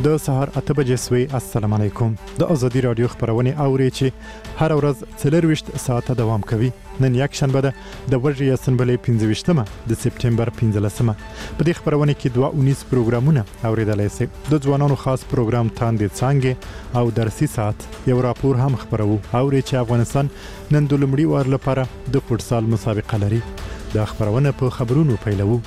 د سهار 8 بجې سوی. السلام علیکم. د ازادي رادیو خبرونه اوري چې هر ورځ 24 ساعته دوام کوي. نن یک شنبه ده د ورځې سنبلې 25مه د سپټمبر 15مه. په دې خبرونه کې 219 پروګرامونه اوریدلای شي. د ځوانانو خاص پروګرام تاندې څنګه او درسي ساعت یو راپور هم خبرو اوري چې افغانستان نن د لومړي وار لپاره د فوتسال مسابقه لري. دا خبرونه په خبرونو پیلوو.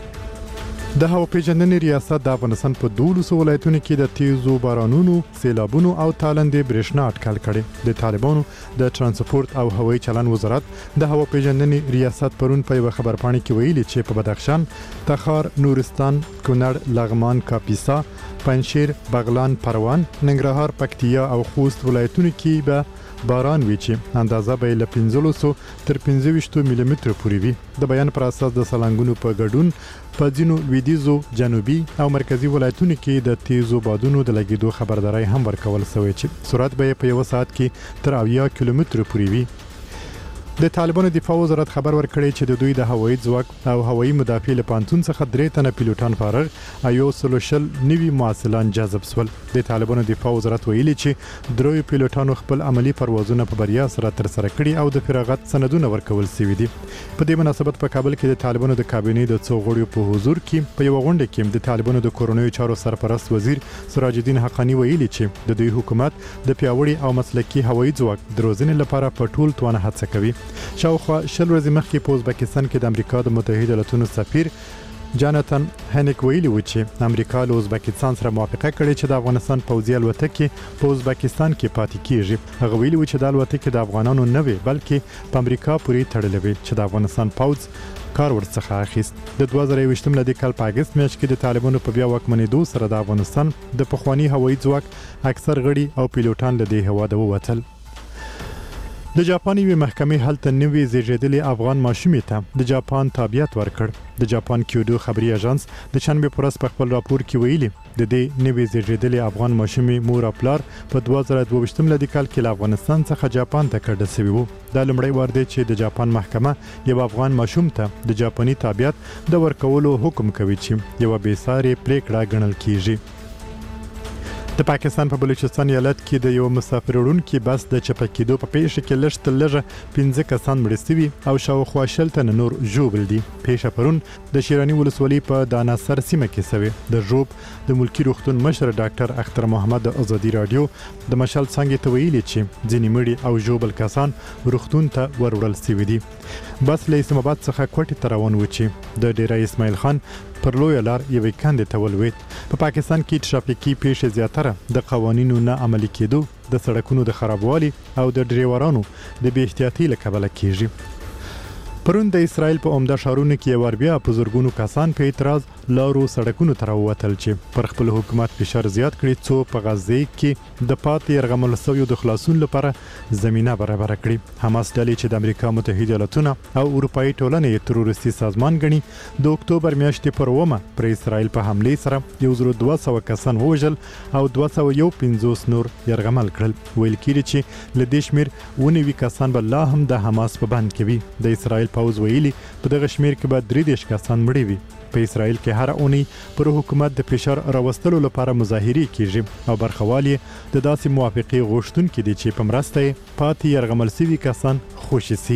د هوا پیژندنې ریاست د افغانستان په 12 ولایتونو کې د تیزو بارانونو، سیلابونو او تالندې برېښنا اټکل کړي. د طالبانو د ترانسپورت او هوایي چلن وزارت د هوا پیژندنې ریاست پرون په یو خبرپاڼه کې ویلي چې په بدخشان، تخار، نورستان، کونړ، لغمان، کاپیسا، پنجشیر، بغلان، پروان، ننګرهار، پکتیا او خوست ولایتونو کې به باران وی چې اندازه به له 15 تر 25 ملي متر پورې وي. د بیان پر اساس د سلنګونو په ګډون په ځینو لویدیځو، جنوبي او مرکزی ولایتونو کې د تیزو بادونو د لګیدو خبرداري هم ورکول شوې چې سرعت به په یو ساعت کې تر 80 کیلومتر پورې وي. د طالبانو دفاع وزارت خبر ورکړی چې د دوی د هوایي ځواک او هوایي مدافع له پانتون څخه 3 تنه پیلوټان فارغ او یو سلوشل نوي معسلان جذب شول. د طالبانو دفاع وزارت ویلي چې دروي پیلوټانو خپل عملی پروازونه په بریا سره تر سره کړي او د فراغت سندونه ورکول شوي دي. په دې مناسبت په کابل کې د طالبانو د کابینې د څو غړیو په حضور کې په یو غونډه کې د طالبانو د کورونیو چارو سرپرست وزیر سراج الدین حقانی ویلي چې د دوی حکومت د پیاوړي او مسلکي هوایي ځواک د روزنې لپاره په ټول توانه هڅه کوي. شاوخوا 10 ورځې مخکې په ازبکستان کې د امریکا د متحده ایالاتونو سفیر جاناتن هنیک ویلي و چې امریکا له ازبکستان سره موافقه کړې چې د افغانستان پوځي الوتکې په ازبکستان کې پاتې کیږي. هغه ویلي و چې د الوتکې د افغانانو نه وي بلکې په امریکا پورې تړلې وي چې د افغانستان پوځ کار ورڅخه اخیست. د 2023 ملي کال په اگست میاشت کې د طالبانو په بیا واکمنېدو سره د افغانستان د پخوانی هوایي ځواک اکثر غړي او پیلوټان له دې هواده ووتل. د جاپان یوې محکمې هلته نوې زیږیدلې افغان ماشومې ته د جاپان تابعیت ورکړ. د جاپان کیودو خبري اژانس د شنبه پر ورځ په خپل راپور کې ویلي د دې نوې زیږیدلې افغان ماشومې مور او پلار په 2022 ملي کال کې له افغانستان څخه جاپان ته کډه شوی وو. دا لومړی وار دی چې د جاپان محکمه یو افغان ماشوم ته د جاپاني تابعیت د ورکولو حکم کوي چې یو بې ساري پریکړه ګڼل کیږي. د پاکستان په بلوچستان ایالت کې د یو مسافر وړونکي بس د چپه کېدو په پیښه کې لږ تر لږه 15 کسان مړه شوي او شاوخوا 10 تنه نور ژوبل دي. پیښه پرون د شیراني ولسوالۍ په داناسر سیمه کې شوې. د ژوب د ملکی روغتون مشر ډاکټر اختر محمد د ازادي رادیو د مشال څنګه ته ویلي چې ځینې مړي او ژوبل کسان روغتون ته وروړل شوي دي. بس له اسلام آباد څخه کوټې ته روان و چې د ډیره اسماعیل خان پر لوی لار یوې کندې ته ولوېد. په پاکستان کې ټرافیکي پیښې زیاتره د قوانینو نه عملي کېدو، د سړکونو د خرابوالي او د ډریورانو د بې احتیاطۍ له کبله کېږي. پرون د اسرائیل په عمده ښارونو کې یو بیا په زرګونو کسان په اعتراض لارو سړکونو ته راووتل چې پر خپل حکومت فشار زیات کړي څو په غزه کې د پاتې یرغمل شویو د خلاصون لپاره زمینه برابر کړي. حماس ډلې چې د امریکا متحده ایالاتونو او اروپایي ټولنې تروریستي سازمان ګڼي د اکتوبر میاشتې پر 9 پر اسرائیل په حمله سره 1200 کسان ووژل او 251 نور یرغمل کړل. ویل کېږي چې له دې شمېر 19 کسان به لا هم د حماس په بند کې وي. د اسرائیل پوځ ویلي په دغه شمېر کې به 33 کسان مړي وي. په اسرائیل کې هر اونۍ پر حکومت د فشار راوستلو لپاره مظاهرې کیږي او برخوال د داسې موافقې غوښتونکي دي چې په مرسته پاتې یرغمل شوي کسان خوشي شي.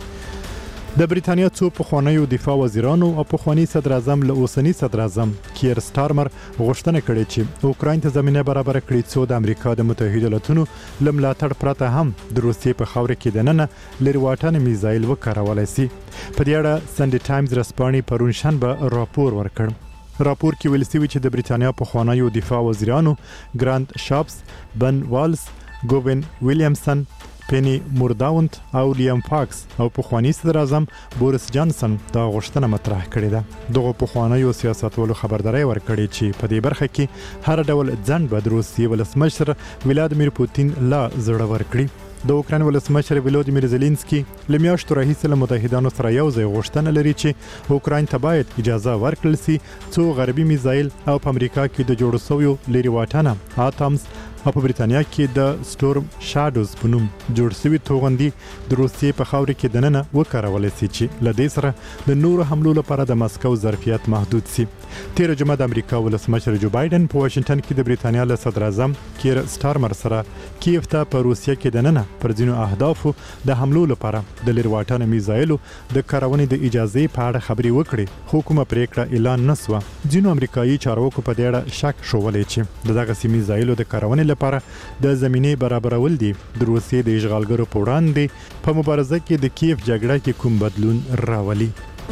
د بریتانیا څو پخوانیو دفاع وزیرانو او پخوانی صدر اعظم له اوسنی صدر اعظم کیر سټارمر غوښتنه کړې چې اوکراین ته زمینه برابر کړي څو د امریکا د متحده ایالاتونو له ملاتړ پرته هم د روسیې په خاوره کې دننه لري واټن میزایل وکارولای شي. په دې اړه سنډي ټایمز رسپانې پرون شنبه راپور ورکړ. راپور کې ویل شوی چې د بریتانیا پخوانیو دفاع وزیرانو ګرانت شاپس، بن والز، ګوین ویلیامسن، پینی مورداونت او لیام فاکس او پخوانی صدر اعظم بوریس جانسن دا غوښتنه مطرح کړې ده. دغه پخوانیو سیاستوالو خبرداري ورکړې چې په دې برخه کې هر ډول ځنډ به د روسیې ولسمشر ولادیمیر پوتین لا زړور کړي. د اوکراین ولسمشر ولادیمیر زيلنسکي له میاشتو راهیسې له متحدانو سره یو ځای غوښتنه لري چې اوکراین ته باید اجازه ورکړل شي څو غربي میزایل او په امریکا کې د جوړ شویو لري واټنه اتمز په بریتانیا کې د سټورم شادوز په نوم جوړ شوی توغندي د روسیې په خاورې کې دننه وکارول شي چې لدې سره د نورو حملو لپاره د مسکو ظرفیت محدود شي. تیر جمعه د امریکا ولسمشر جو بایدن په واشنگټن کې د بریتانیا له صدر اعظم کیر سټارمر سره کیف ته په روسیې کې دننه پر ځینو اهدافو د حملو لپاره د لرواټن میزایلو د کارونې د اجازه په اړه خبري وکړي، خو کومه پریکړه اعلان نسوه. ځینو امریکایي چارواکو په دې اړه شک شولې چې دغه سیمې میزایلو د کارونې لپاره د زمینه برابرول دي د روسیې د اشغالګرو په وړاندې په مبارزه کې د کیف جګړه کې کوم بدلون راولي.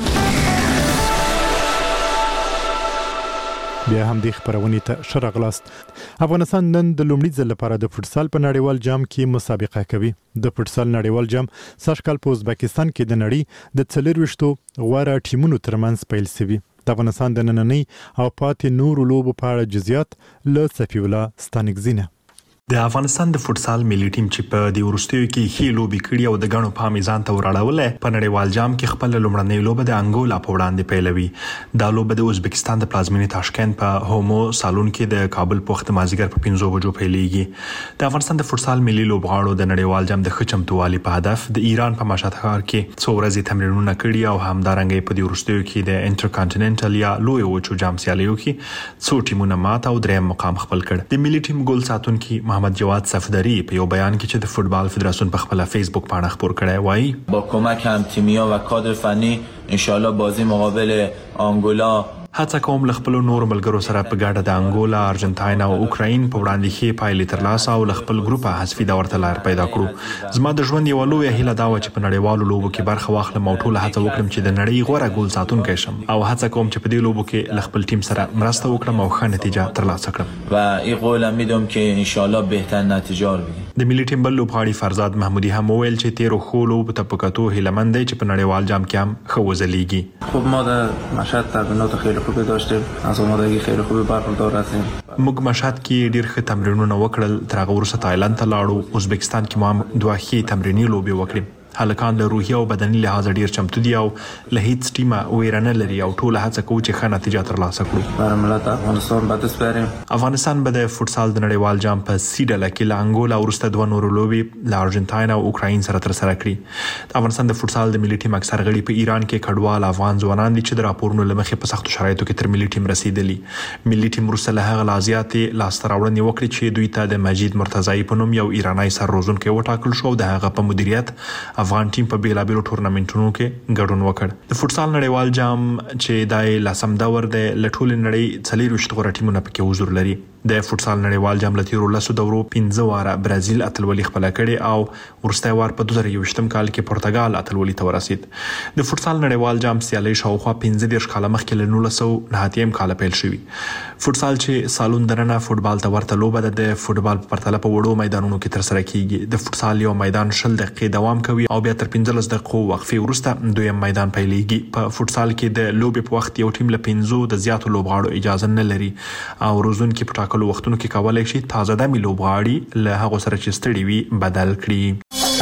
بیا هم د خبرونې ته شرغلاست. افغانستان نن د لومړي ځل لپاره د فوتسال په نړیوال جام کې مسابقه کوي. د فوتسال نړیوال جام سږکال په ازبکستان کې د نړۍ د 24 غوره ټیمونو ترمنځ پیل شوی. د افغانستان د نننۍ او پاتې نورو لوبو په اړه جزئیات له صفی الله ستانکزینه. د افغانستان د فوتسال ملي ټیم چې په د ورستیو کې هی لوبي کړي او د غنو په میزان ته وراړول په نړیوال جام کې خپل لومړنۍ لوبه د انګولا په وړاندې پیلوي. دا لوبه د ازبکستان د پلازمینې تاشکند په هومو سالون کې د کابل په وخت مازیګر په 5 بجو پیلېږي. د افغانستان د فوتسال ملي لوبغاړو د نړیوال جام د خچمتوالي په هدف د ایران په مشهد ښار کې څو ورځې تمرینونه کړي او همدارنګه په د ورستیو کې د انټرکانټیننټل یا لوی وچو جام سیالیو کې څو ټیمونه ماته او دریم مقام خپل کړ. د ملي ټیم ګول ساتونکي محمد جواد صفدری په یو بیان کې چې د فوتبال فدراسیون په خپل فیسبوک باندې خبر کړی وایي با کمک هم تیمیا و کادر فنی ان شاء الله بازی مقابل آنگولا هڅه کوم خپل نور ملګرو سره په ګډه د انګولا، ارجنټاین او اوکراین په وړاندې کې پایلې ترلاسه او خپل ګروپ حذفي دور ته لار پیدا کړو. زما د ژوند یو لوی هیله دا و چې په نړیوالو لوبو کې برخه واخلم او ټول هڅه وکړم چې د نړۍ غوره ګول ساتونکی شم او هڅه کوم چې په دې لوبو کې خپل ټیم سره مرسته وکړم او ښه نتیجه ترلاسه کړم و این قول میدم که ان شاء الله بهترین نتیجه رو بگیریم. د ملي ټیم بل لوبغاړي فرزاد محمودي هم وویل چې تیر خو لوب ته پکاتو هیلمند دی چې په نړیوال جام کې هم ښه وځلیږي. خب ما در مشهد تمرینات خیلی خوبی داشتیم، از آمادگی خیلی خوبی برخوردار هستیم. موږ مشهد کې ډیر ښه تمرینونه وکړل، تر هغه وروسته تایلند ته لاړو. ازبکستان کې مو هم 2 ښې تمریني لوبې وکړې. هلکان له روحي او بدني لحاظ ډیر چمتو دي او له هیڅ ټیمه ویرانه لري او ټول هڅه کوي چې ښه نتیجه ترلاسه کړو. برای ملت افغانستان به دست بیاریم. افغانستان به د فوتسال د نړیوال جام په سی ډله کې له انګولا وروسته 2 نورو لوبې له ارجنټاین او اوکراین سره ترسره کړي. د افغانستان د فوتسال د ملي ټیم اکثر غړي په ایران کې کډوال افغان ځوانان دي چې د راپورونو له مخې په سختو شرایطو کې تر ملي ټیم رسیدلي. ملي ټیم وروسته له هغه لازیاتې لاسته راوړنې وکړي چې دوی ته د مجید مرتضی په نوم یو ایرانی سر روزونکی وټاکل شو او د هغه په مدیریت افغان ټیم په بیلابیلو ټورنمنټونو کې ګډون وکړ. د فوتسال نړیوال جام چې دای لسم دور د لټول نړۍ 24 غوره ټیمونه پکې حضور لري. د فوتسال نړیوال جام لتیرو لسو دورو 15 واره برازیل اتلولي خپل کړي او ورسته وار په 2021 کال کې پرتګال اتلولي ته ورسید. د فوتسال نړیوال جام سیالي شاوخوا 15 کال مخکې له 1990 کال پیل شوی. فوتسال چې سالون درنه فوتبال ته ورته لوبه ده، د فوتبال په پرتله په وړو میدانونو کې تر سره کیږي. د فوتسال یو میدان 10 دقیقې دوام کوي او بیا تر 15 دقیقو وقفه وروسته دویم میدان پیلېږي. په فوتسال کې د لوبې په وخت یو ټیم له 5 د زیاتو لوبغاړو اجازه نه لري او روزونکي په ټاکلو وختونو کې کولای شي تازه دمي لوبغاړي له هغه سره چې ستړي وي بدل کړي.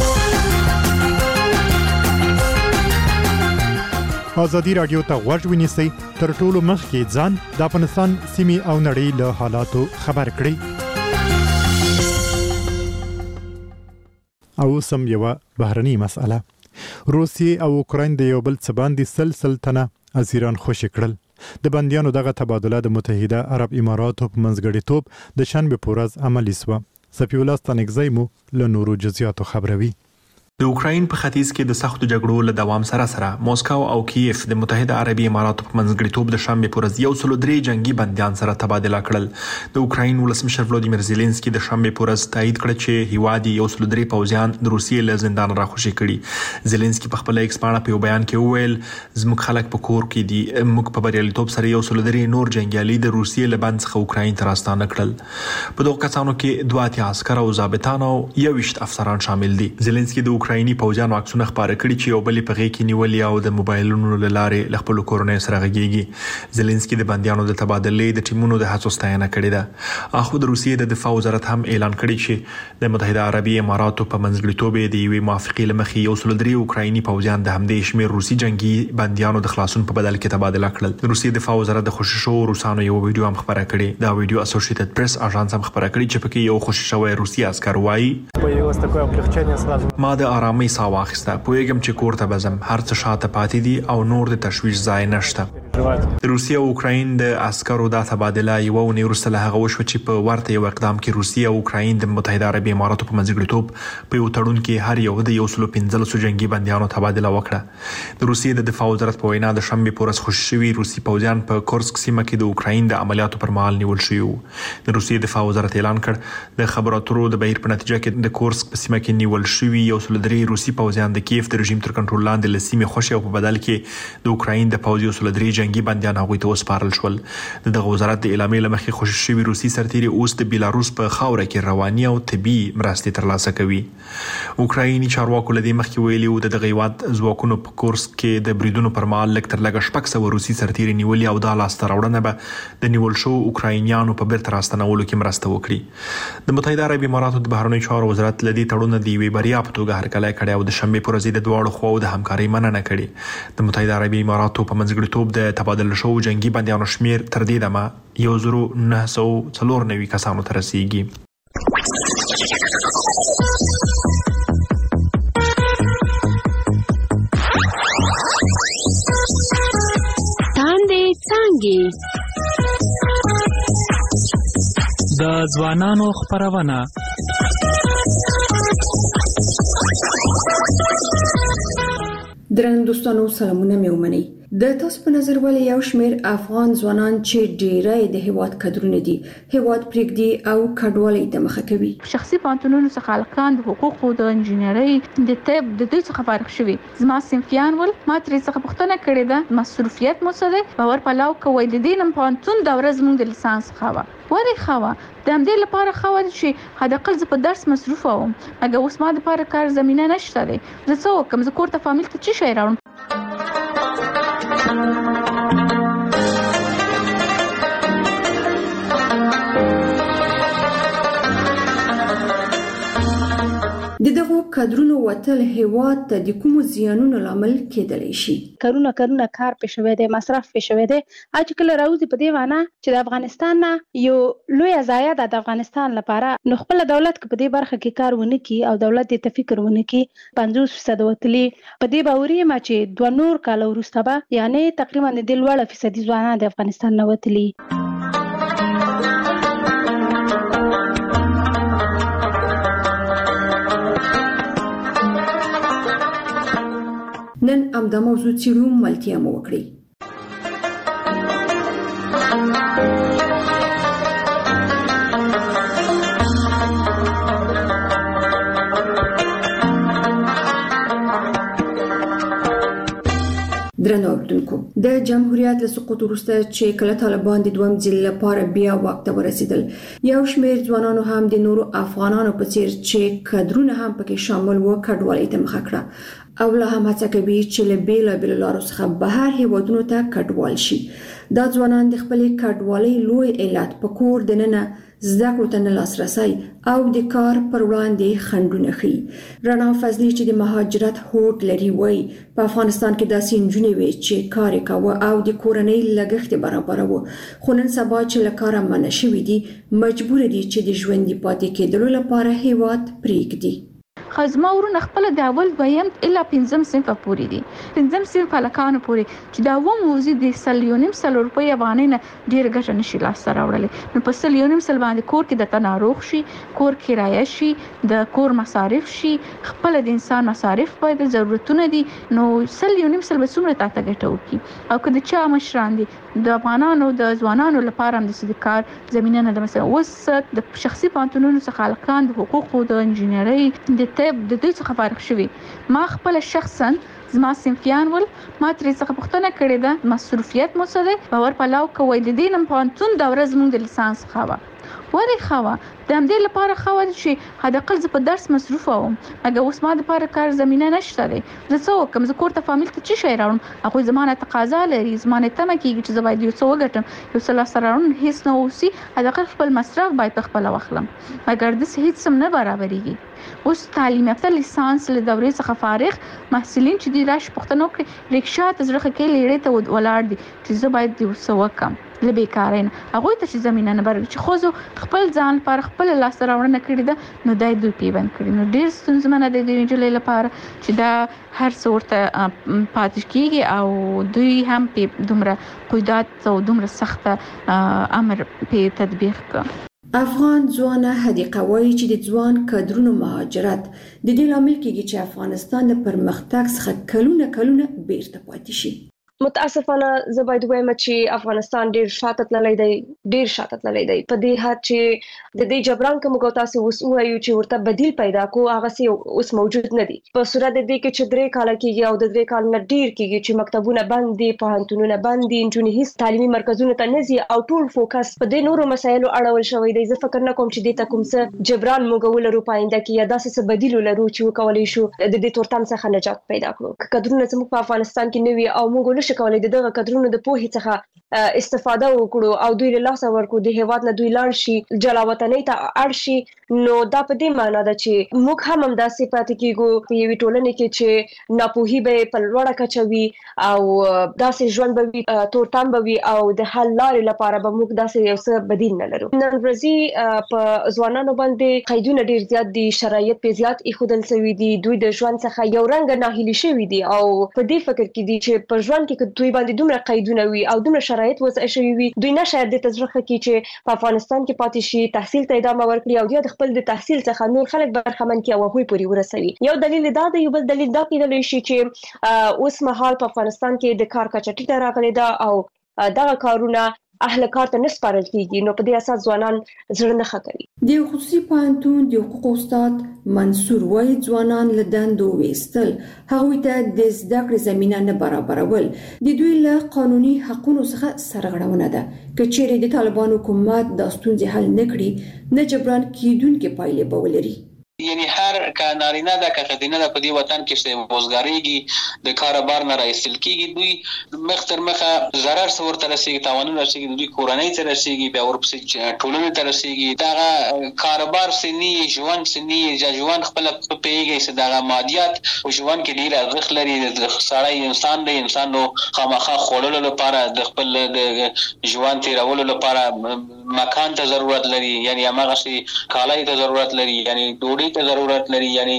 ازادي رادیو ته غوږ ونیسئ، تر ټولو مخکې ځان د افغانستان سیمې او نړۍ له حالاتو خبر کړئ. او سم یو بهرني مسأله. روسیې او اوکراین د یو بل څه باندې سلسل تنه اسیران خوشي کړل. د بندیانو دغه تبادله د متحده عرب اماراتو په منځګړیتوب د شنبه په ورځ عملي شوه. صفی الله ستانکزی مو له نورو جزئیاتو خبروي. د اوکراین په ختیځ کې د سختو جګړو له دوام سره موسکو او کیف د متحده عربي اماراتو په منځګړیتوب د شنبه په ورځ 103 جنگي بندیان سره تبادله کړل. د اوکراین ولسمشر ولادیمیر زيلنسکي د شنبه په ورځ تایید کړ چې هیوادي 103 پوځیان د روسیې له زندان راخوشي کړي. زيلنسکي په خپل ایکس باندې په یو بیان کې وویل زموږ خلک په کور کې دي، موږ په بریالیتوب سره 103 نور جنگیالي د روسیې له بند څخه اوکراین ته راستانه کړل. په دغه کسانو کې 2 عسكر او ضابطان او 21 افسران شامل دي. زيلنسکي د اوکرایني پوځیانو عکسونه خپاره کړي چې یو بل په غېږ کې نیولي او د موبایلونو له لارې له خپل کورنۍ سره غږیږي. زيلنسکي د بنديانو د تبادلې د ټیمونو د هڅو ستاینه کړې ده. اخو د روسیې د دفاع وزارت هم اعلان کړی چې د متحده عربي اماراتو په منځګړیتوب د یوې موافقې لمخې یو سل درې اوکرایني پوځیان د همدې شمیر روسي جنگي بنديانو د خلاصون په بدل کې تبادله کړل. د روسیې دفاع وزارت د خوشی شو روسانو یو ویډیو هم خبره کړې. دا ویډیو اسوسییټډ پریس اژانس هم خبره کړې چې پکې یو خوشی شوی روسي عسكر وایي ما د آرامۍ ساه واخیسته، پوهیږم چې کور ته بزم، هر څه شاته پاتې دي او نور د تشویش ځای نشته. د روسیې او اوکراین د عسکرو د تبادله یو ونې وروسته له هغه وشو چې په ورته یو اقدام کې روسیې او اوکراین د متحده عربي اماراتو په منځګړیتوب په یو تړون کې هر یو د 115 جنگي بنديانو تبادله وکړه. د روسیې د دفاع وزارت په وینا د شنبه پورس خوشی شوی روسي پوځیان په کورسک سیمه کې د اوکراین د عملیاتو پر مهال نیول شوی وو. د روسیې دفاع وزارت اعلان کړ د خبرو اترو د بهیر په نتیجه کې د کورسک په سیمه کې نیول شوی یو سل درې روسي پوځیان د کیف د رژیم تر کنټرول لاندې لسیمه خوشي او په بدل کې د اوکراین د پوځي یو سل درې جنگي بنديان هغوی ته وسپارل شول. دغه وزارت د اعلامیې لمخې خوشی شوی روسي سرتیري اوس د بیلاروس په خاوره کې رواني او طبي مرستې ترلاسه کوي. اوکرایني چارواکو لدی مخکې ویلي و د دغه هیواد ځواکونو په کورسک کې د بریدونو پر مهال لږ تر لږه 600 روسي سرتیري نیولي او د لاسته راوړنه به د نیول شو اوکراینیانو په بیرته راستنولو کې مرسته وکړي. د متحده عربي اماراتو د بهرنیو چارو وزارت لدی تړون د یوې بریا په توګه هرکلی کړی او د شنبه پر ورځ د دواړو خواو د همکارۍ مننه کړې. د متحده عربي اماراتو په منځګړیتوب د تبادله شوو جنگي بنديانو شمیر تر دې دمه 1994 کسانو ته رسیږي. تاندې څانګې د ځوانانو خپرونه درنو دوستانو سلامونه مې ومنئ. د تاسو په نظر ولې یو شمیر افغان ځوانان چې ډیری د هیواد قدرونه دي هیواد پرېږدي او کډوالۍ ته مخه کوي؟ شخصي پانتونونو څخه هلکان د حقوقو د انجینرۍ د طب د دوی څخه فارغ شوي. زما صنفیان ول ما ترې څخه پوښتنه کړې ده مصروفیت مو څه دی؟ باور پلاو کوئ د دې نن پانتون د ورځ موږ د لیسانس خوا ولې خوا د همدې لپاره خوا چې حداقل زه په درس مصروف وم مګر اوس ما دپاره کار زمینه نشته دی. زه څه وکړم؟ زه کور ته فامیل ته څه شی راوړم؟ د دغو کادرونو وتل هیواد ته د کومو زیانونو لامل کېدلی شي؟ کارونه کار پې شوی دی، مصرف پې شوی دی. چې کله راوځي په دې معنی چې د افغانستان نه یو لوی ضایع ده د افغانستان لپاره، نو خپل دولت په دې برخه کې کار ونه کړي او دولت دې ته فکر ونه کړي 50% وتلي په دې باوري ما چې 2 نور کال وروسته به یعنی تقریبا د 1% ځوانان د افغانستان نه وتلي. نن امدا موضوع څیړو ملتیا مو وکړي. درنو اوریدونکو، د جمهوریت له سقوط وروسته چې کله طالبان د دویم ځل لپاره بیا واک ته ورسېدل، یو شمېر ځوانانو هم د نورو افغانانو په څیر چې کادرونه هم پکې شامل وو کډوالۍ ته مخه کړه او لا هم هڅه کوي چې له بیلابیلو لارو څخه بهر هیوادونو ته کډوال شي. دا ځوانان د خپلې کډوالۍ لوی علت په کور دننه زده کړو ته نه لاسرسی او د کار پر وړاندې خنډونه ښیي. رڼا فضلي چې د مهاجرت هوډ لري وایي په افغانستان کې داسې نجونې وې چې کار یې کاوه او د کورنۍ لګښت یې برابروه، خو نن سبا چې له کاره منع شوي دي مجبور دي چې د ژوندي پاتې کېدلو لپاره هیواد پرېږدي. خزما ورونه خپل د اول دویم الا 5 صنف پوری دي 5 صنف هلکانو پوری چې دا و موزي د 1.5 روپۍ افغانۍ نه ډیر ګټه نشي لاسته راوړلې. نو په 1.5 باندې کور کې د تناروغ شي، کور کرایه شي، د کور مصارف شي، خپل د انسان مصارف باید ضرورتونه دي. نو 1.5 به څومره تاسو ګټه وکړي؟ او که د چا مشران دي د افغانانو د ځوانانو لپاره هم د کار زمينه نه ده. مثلا اوس د شخصي پانتونونو څخه هلکان د حقوقو د انجینرۍ د طب د دوی څخه فارغ شوي. ما خپل شخصا زما صنفیان ول ما ترې څخه پوښتنه کړې ده مصروفیت مو څه دی؟ باور پلاو کوئ د دې نن پوهنتون د ورځ موږ د لیسانس خوا ولې خوا د همدې لپاره خوا چې حد اقل زه په درس مصروف وم مګر اوس ما د لپاره کار زمينه نشته دی زه څه وکم زه کور ته فامیل ته څه شي راوړم هغه زمانه تقاضا لري زمانه تمه کیږي چې زه باید یو څه وګټم یو څه لاسته راوړم هیڅ نه اوسي حد اقل خپل مصرف باید خپل واخلم مګر د هیڅ سم نه برابرېږي اوس تعلیم یافته لیسانس له دورې څخه فارغ محصلین چې دی راش پښتنو کې ریکشا ته زړه کې لیړې ته ولاړ دي چې زه باید یو څه وکم له بیکارین هغه ته چې زمينه نه برابر چې خو خپل ځان پر خپل لاس راوړنه کړی ده نو دای دوی پیوند کړی نو ډیر ستونزمنه د دې جلې لپاره چې دا هر څورته پاتې کیږي او دوی هم په دومره قیودات او دومره سخته امر په تطبیق کړ افغان ځوانه حدیقه وایي چې د ځوان کادرونو مهاجرت د دې لامل کېږي چې افغانستان د پرمختګ څخه کلونه بیرته پاتې شي متاسفانه زه باید وایم چې افغانستان ډیر شاته تللی دی په دې حد چې د دې جبران کوم کو تاسو اوس وایو چې ورته بدیل پیدا کو هغه سي اوس موجود نه دي په صورت د دې کې چې 3 کال کېږي او د 3 کال نه ډیر کېږي چې مکتبونه بند دي پوهنتونونه بند دي انجونې هیڅ تعلیمي مرکزونه ته نه ځي او ټول فوکس په دې نورو مسایلو اړول شوی دی زه فکر نه کوم چې د کوم څه جبران موږ ولرو پاینده کې یا داسې څه بدیل ولرو چې وکولای شو د دې تورتم څخه نجات پیدا کړو کډرونه زموږ په افغانستان کې نوي او موږ کولای دغه کډرونو د پوهې څخه استفاده وکړو او دوی له لاسه ورکو د هیواد نه دوی لاړ شي جلا وطنۍ ته اړ شي نو دا په دې معنی ده چې موږ هم داسې پاتې کیږو په یوې ټولنې کې چې ناپوهي به په لوړه کچه وي او داسې ژوند به وي تورتم به وي او د حل لارې لپاره به موږ داسې یو څه بدیل نه لرو نن ورځې په ځوانانو باندې قیدونه ډیر زیات دي شرایط په زیات ایښودل شوي دي دوی د ژوند څخه یو رنګ ناهیلي شوي دي او په دې فکر کې دي چې په ژوند کې دوی باندې دومره قیدونه وي او دومره شرایط وضع شوي وي دوی نه شاید د تجربه کې چې په افغانستان کې پاتې شي تحصیل ته ادامه ورکړي او د خپل د تحصیل څخه نور خلک برخمن کړي او هغوی پورې ورسوي یو دلیل دا دی یو بل دلیل دا کېدلی شي چې اوس مهال په افغانستان کې د کار کچه ټیټه راغلې ده او دغه کارونه اهل کار ته نه سپارل کیږي نو په دې اساس ځوانان زړه نه ښه کوي د خصوصي پوهنتون د حقوقو استاد منصور وایي ځوانان له دندو ویستل هغوی ته د زده کړې زمینه نه برابرول د دوی له قانوني حقوقو څخه سرغړونه ده که چیرې د طالبان حکومت د ستونزې حل نه کړي نه جبران کیدونکې پایلې به ولري یعنی هر که نارینه ده که خدینه ده په دې وطن کې چې وزګاریږي د کار بار نه راایستل کیږي دوی مخ تر مخه ضرر څه ورته رسیږي تاوانونه رسیږي دوی کورنۍ ته رسیږي بیا ورپسې ټولنې ته رسیږي دغه کاروبار سني ژوند سني ژوند خپل پیږي چې دغه مادیات او ژوند کې ډیر ارزښت لري د سړی انسان دی انسان نو خامخا خورلو لپاره د خپل د ژوند تیرولو لپاره مکان ته ضرورت لري یعنی هغه شي کالای ته ضرورت لري یعنی ډوډۍ ته ضرورت لري یعنی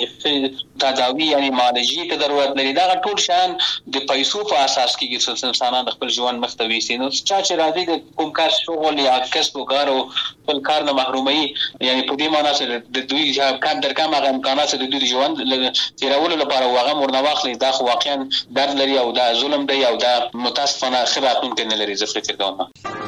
تداوی یعنی معالجې ته ضرورت لري دا ټول شان د پیسو په اساس کې چې انسانان خپل ژوند مختوي سي نو چې راځي د کوم کار شغل یا کسب و کار او خپل کار نه محرومي یعنی په دې معنی چې د دوی کار در کوم هغه امکانات د دوی ژوند تیرولو لپاره هغه مرنه واخلي دا خو واقعا درد لري او دا ظلم دی او دا متاسفانه خبراتون کې نه لري زه فکر کوم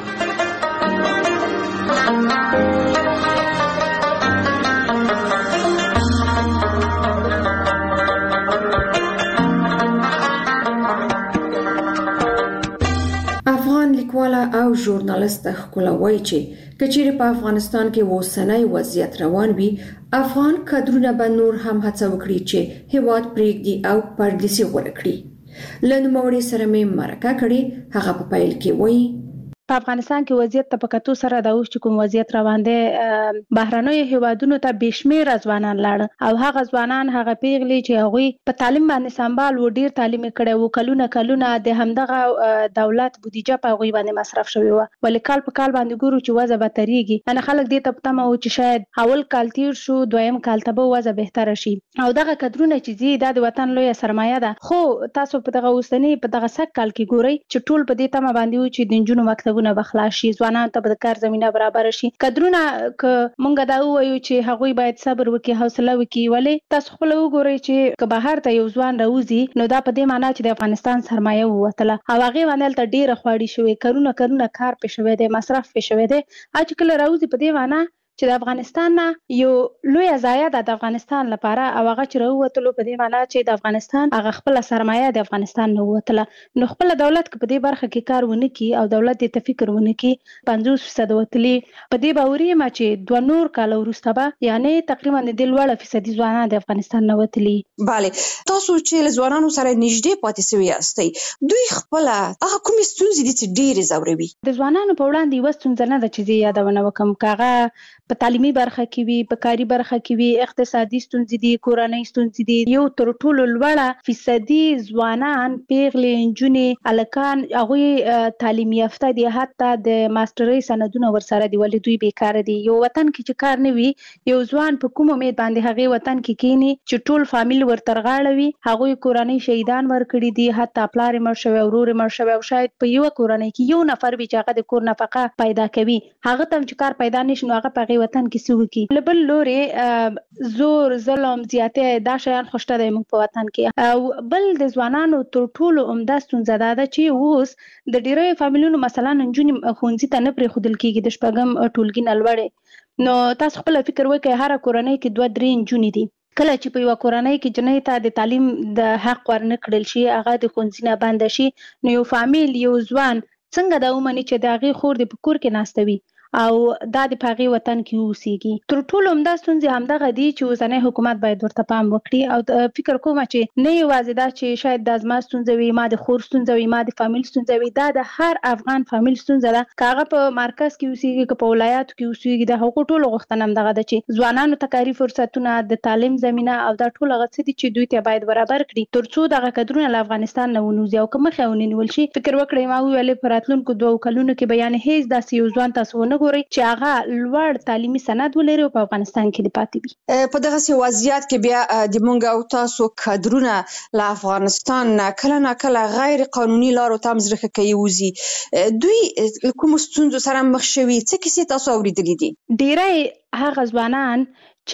لیکواله او ژورنالیست ښکلا وایي چې کچېرې په افغانستان کې اوسنی وضعیت روان وي افغان کادرونه به نور هم هڅه وکړي چې هیواد پرېږدي او پردیسي غوره کړي له نوموړي سره مې مرکه کړې هغه په پیل کې وایي په افغانستان کې وضعیت ته په کتو سره د اوس چې کوم وضعیت روان دی بهرنیو هیوادونو ته بشمیره ځوانان لاړ او هغه ځوانان هغه پیغلي چې هغوی په تعلیم باندې سمبال و ډیر تعلیم کړي وو کلونه د همدغه دولت بودیجه په هغوی باندې مصرف شوی و ولې کال په کال باندې ګورو چې وضع بهتريږي انا خلک دې ته پتمه و چې شاید اول کال تیر شو دویم کال ته به وضع بهتره شي او دغه کډرونه چې زی د وطن لوی سرمایه ده خو تاسو په دغه اوسنی په دغه سک کال کې ګورئ چې ټول په دې تمه باندې و چې د جنونو مکتب ونه بخلاص شي ځوانان ته د کار زمينه برابر شي کډرونه ک مونږ دا وایو چې هغوی باید صبر وکړي حوصله وکړي ولې تاسو خپل وګورئ چې که بهر ته یو ځوان راوځي نو دا په دې معنی چې د افغانستان سرمایه ووتله او هغه باندې ته ډیره خواړی شوی کارونه کار پې شوی دی مصرف پې شوی دی چې کله راوځي په دې معنی چې د افغانستان نه یو لوی ضایع د افغانستان لپاره او هغه چې راووتلو په دې معنی چې د افغانستان هغه خپل سرمایه د افغانستان نه ووتله نو خپل دولت په دې برخه کې کار ونه کړي او دولت دې ته فکر ونه کړي 50% وتلي په دې باوري ما چې 2 نور کال وروسته به یعنی تقریبا د لوړ فیصدي ځوانان د افغانستان نه وتلي. bale تاسو چې له ځوانانو سره نږدې پاتې شوي یاستئ دوی خپل هغه کومې ستونزې دي چې ډېرې ځوروي؟ د ځوانانو په وړاندې یوه ستونزه نه ده چې زه یادونه وکړم که هغه په تعلیمي برخه کې وي په کاري برخه کې وي اقتصادي ستونزې دي کورنۍ ستونزې دي یو تر ټولو لوړه فیصدي ځوانان پیغلې نجونې هلکان هغوی تعلیم یافته دي حتی د ماسټرۍ سندونه ورسره دي ولې دوی بیکاره دي. یو وطن کې چې کار نه وي یو ځوان په کوم امید باندې هغې وطن کې کینی چې ټول فامیل ورته رغاړه وي هغوی کورنۍ شهیدان ورکړي دي حتی پلار یې مړ شوی ورور یې مړ شوی او شاید په یوه کورنۍ کې یو نفر وي چې هغه د کور نفقه پیدا کوي هغه ته هم چې کار پیدا نشي نو هغه په هغې وطن کې څه وکړي. له بل لورې زور ظلم زیاتۍ دا شیان خو شته دی موږ په وطن کې او بل د ځوانانو تر ټولو عمده ستونزه دا ده چې اوس د ډېرو فامیلونو مثلا نجونې ښوونځي ته نه پرېښودل کېږي د شپږم ټولګي نه لوړې نو تاسو خپله فکر وکړئ هره کورنۍ کې 2-3 نجونې دي کله چې په یوه کورنۍ کې جنۍ ته د تعلیم د حق ورنه کړل شي هغه د ښوونځي نه بنده شي نو یو فامیل یو ځوان څنګه دا ومني چې د هغې خور د په کور کې ناسته وي او دا د په هغې وطن کې اوسېږي. تر ټولو عمده ستونزې همدغه دي چې اوسنی حکومت باید ورته پام وکړي او فکر کومه چې نه یوازې دا چې شاید دا زما ستونزه وي ما د خور ستونزه وي ما د فامیل ستونزه وي دا د هر افغان فامیل ستونزه ده که هغه په مرکز کې اوسېږي که په ولایاتو کې اوسېږي د هغو ټولو غوښتنه همدغه ده چې ځوانانو ته کاري فرصتونه د تعلیم زمینه او دا ټول هغه څه دي چې دوی ته باید برابر کړي تر څو دغه کدرونه له افغانستان نه ونوځي او که مخې ونیول شي فکر وکړئ ما وویلې په راتلونکو 2 کلونو کې به یعنې هېڅ داسې یو ځوان تاسو ونه ګورئ چې هغه لوړ تعلیمي سند ولري او په افغانستان کې د پاتې وي. په دغه وضعیت کې بیا د مونږ او تاسو کادرونه له افغانستان کله نه کله غیر قانوني لارو ته مزرخه کوي وځي دوی کوم ستونزو سره مخ شوي څه کیسې تاسو اوریدلې دي؟ ډیری هغه ځوانان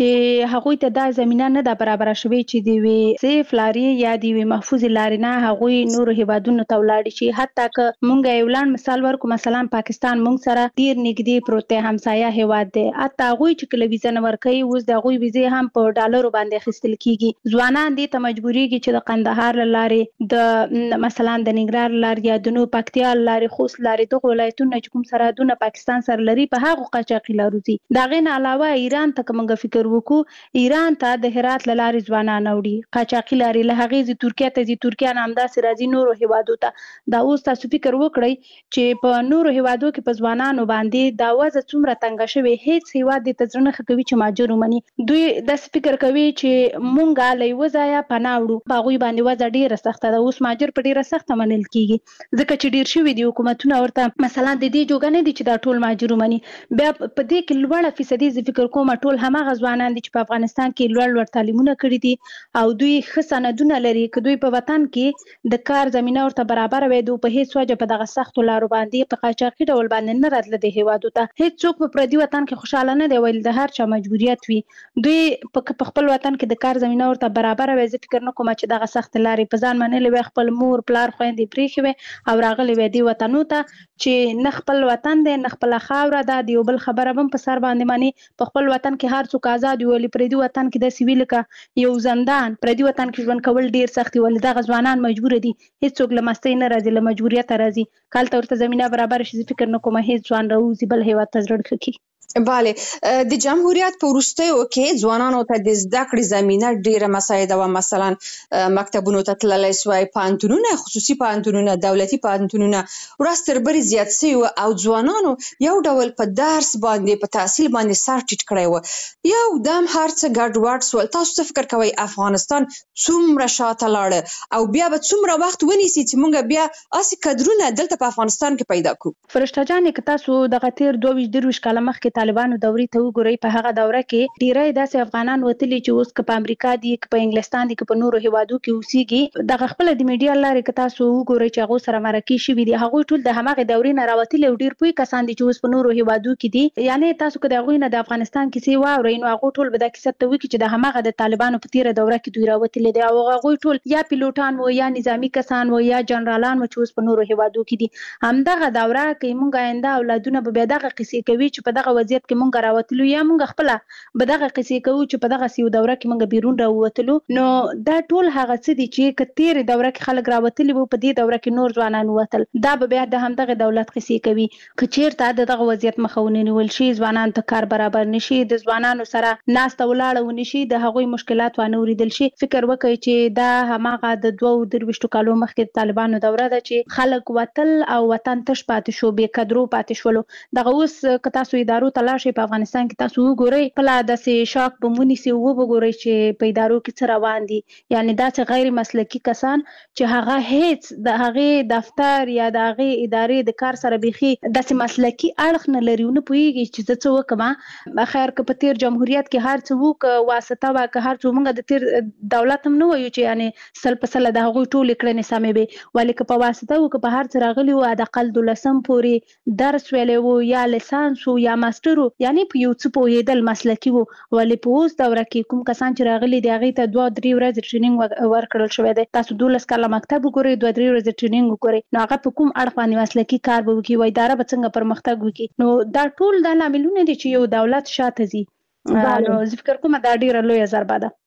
چې هغوی ته دا زمینه نه ده برابره شوې چې د یوې سیف لارې یا د یوې محفوظې لارې نه هغوی نورو هیوادونو ته ولاړې شي حتی که موږ یو لنډ مثال ورکړو مثلا پاکستان موږ سره ډېر نږدې پروت دی همسایه هیواد دی حتی هغوی چې کله ویزه نه ورکوي اوس د هغوی ویزې هم په ډالرو باندې اخیستل کېږي. ځوانان دې ته مجبورېږي چې د قندهار له لارې د مثلا د ننګرهار له لارې یا د نو پکتیا له لارې خوست لارې دغو ولایتونو چې کوم سرحدونه پاکستان سره لري په هغو قاچاقي لارو ځي. د هغې نه علاوه ایران ته که موږ فکر وکړو ایران ته د هرات له لارې ځوانان وړي قاچاقي لارې له هغې ځي ترکیه ته ځي ترکیه نه همداسې راځي نورو هیوادو ته. دا اوس تاسو فکر وکړئ چې په نورو هیوادو کې په ځوانانو باندې دا وضع څومره تنګه شوې هېڅ هیواد دې ته زړه نه ښه کوي چې مهاجر ومني. دوی داسې فکر کوي چې مونږ له یوه ځایه پناه وړو په هغوی باندې وضع ډېره سخته ده. اوس مهاجر په ډېره سخته منل کېږي ځکه چې ډېر شوي دي حکومتونه ورته مثلا د دې جوګه نه دي چې دا ټول مهاجر ومني. بیا په دې کې لوړه فیصدي زه فکر کوم ټول هماغه ځوانان دي چې په افغانستان کې لوړ تعلیمونه کړي دي او دوی ښه سندونه لري که دوی په وطن کې د کار زمینه ورته برابره وي دوی په هېڅ وجه په دغه سختو لارو باندې په قاچاقي ډول باندې نه راتله د هیوادو ته. هېڅ څوک په پردي وطن کې خوشحاله نه دی ویل د هر چا مجبوریت وي دوی په خپل وطن کې د کار زمینه ورته برابره وي. زه فکر نه کوم چې دغه سختې لارې په ځان منلې وي خپل مور پلار خویندې پرېښې وي او راغلې وي دې وطنو ته چې نه خپل وطن دی نه خپله خاوره ده د یو بل خبره به هم په سر باندې مني. په خپل وطن کې هر څوک آزاد وي ولې پردي وطن کې داسې وي لکه یو زندان. پردي وطن کې ژوند کول ډېر سخت دي ولې دغه ځوانان مجبوره دي هېڅوک له مستۍ نه راځي له مجبوریته راځي که هلته ورته زمینه برابره شي زه فکر نه کوم هېڅ ځوان راوځي بل هېواد ته زړه ښه کړي. بله د جمهوریت په وروستیو کې ځوانانو ته د زده کړې زمینه ډېره مساعده وه مثلا مکتبونو ته تللی سوی پوهنتونونه خصوصي پوهنتونونه دولتي پوهنتونونه ورځ تر بلې زیات سوي وه او ځوانانو یو ډول په درس باندې په تحصیل باندې سر ټیټ کړی وه یو دم هر څه ګډوډ سول. تاسو څه فکر کوئ افغانستان څومره شاته لاړه او بیا به څومره وخت ونیسي چې موږ بیا هسې کدرونه دلته په افغانستان کې پیدا کړو؟ فرشته جانې که تاسو دغه تېر 22-23 کاله مخکې طالبانو دورې ته وګورئ په هغه دوره کې ډیری داسې افغانان وتلي چې اوس که په امریکا دي که په انګلستان دي که په نورو هیوادو کې اوسېږي دغه خپله د میډیا له لارې که تاسو وګورئ چې هغو سره مرکې شوي دي هغوی ټول د هماغې دورې نه راوتلي او ډېر پوه کسان دي چې اوس په نورو هیوادو کې دي. یعنې تاسو که د هغوی نه د افغانستان کیسې واورئ نو هغوی ټول به دا کیسه ته وکړي چې د هماغه د طالبانو په تېره دوره کې دوی راوتلي دي او هغوی ټول یا پیلوټان وو یا نظامي کسان وو یا جنرالان وو چې اوس په نورو هیوادو کې دي. همدغه دوره که موږ آینده اولادونه به بیا دغه قیسې کوي چې په دغه وضعیت کې مونږ راوتلو یا مونږ خپل به دغه قصې کوو چې په دغه سیو دوره کې مونږ بیرون راووتلو، نو دا ټول هغه څه دي چې کتیر دوره کې خلک راوتلي وو په دې دوره کې نور ځوانان وتل، دا به بیا د همدغه دولت قصې کوي. کچیرته دغه وضعیت مخاونه نیول شي، ځوانان ته کار برابر نشي، د ځوانانو سره ناسته ولاړه ونشي، د هغوی مشکلات وانه اوریدل شي، فکر وکړي چې دا هماغه د 22 کالو مخکې طالبانو دوره ده چې خلک وتل او وطن تش پاتې شو، بې قدرو پاتې شولو. دغه اوس که تاسو ادارو ته لاړ شئ په افغانستان کې تاسو وګورئ خپله داسې شاک به ونیسي او وګورئ چې په ادارو کې څه روان دي، یعنې داسې غیر مسلکي کسان چې هغه هیڅ د هغې دفتر یا د هغې ادارې د کار سره بیخي داسې مسلکي اړخ نه لري، ونه پوهېږي چې زه څه وکړم. خیر که په تیر جمهوریت کې هر څه وو، که واسطه وه، که هر څه موږ د تیر دولت هم نه وایو چې یعنې 100% د هغوی ټولې کړنې سمې وې، ولې که په واسطه وو، که په هر څه راغلي وو، حداقل 12 پورې درس ویلی وو یا لیسانس وو یا ماسټر وو، یعنې په یو څه پوهېدل مسلکي وو. ولې په اوس دوره کې کوم کسان چې راغلي دي هغې ته 2-3 ورځې ټریننګ ورکړل شوی دی. تاسو 12 کاله مکتب وګورئ، 2-3 ورځې ټریننګ وګورئ، نو هغه په کوم اړخ باندې مسلکي کار به وکړي او اداره به څنګه پرمختګ وکړي. نو دا ټول دا لاملونه دي چې یو دولت شاته ځي. نو زه فکر کوم دا ډیره لویه ضربه ده.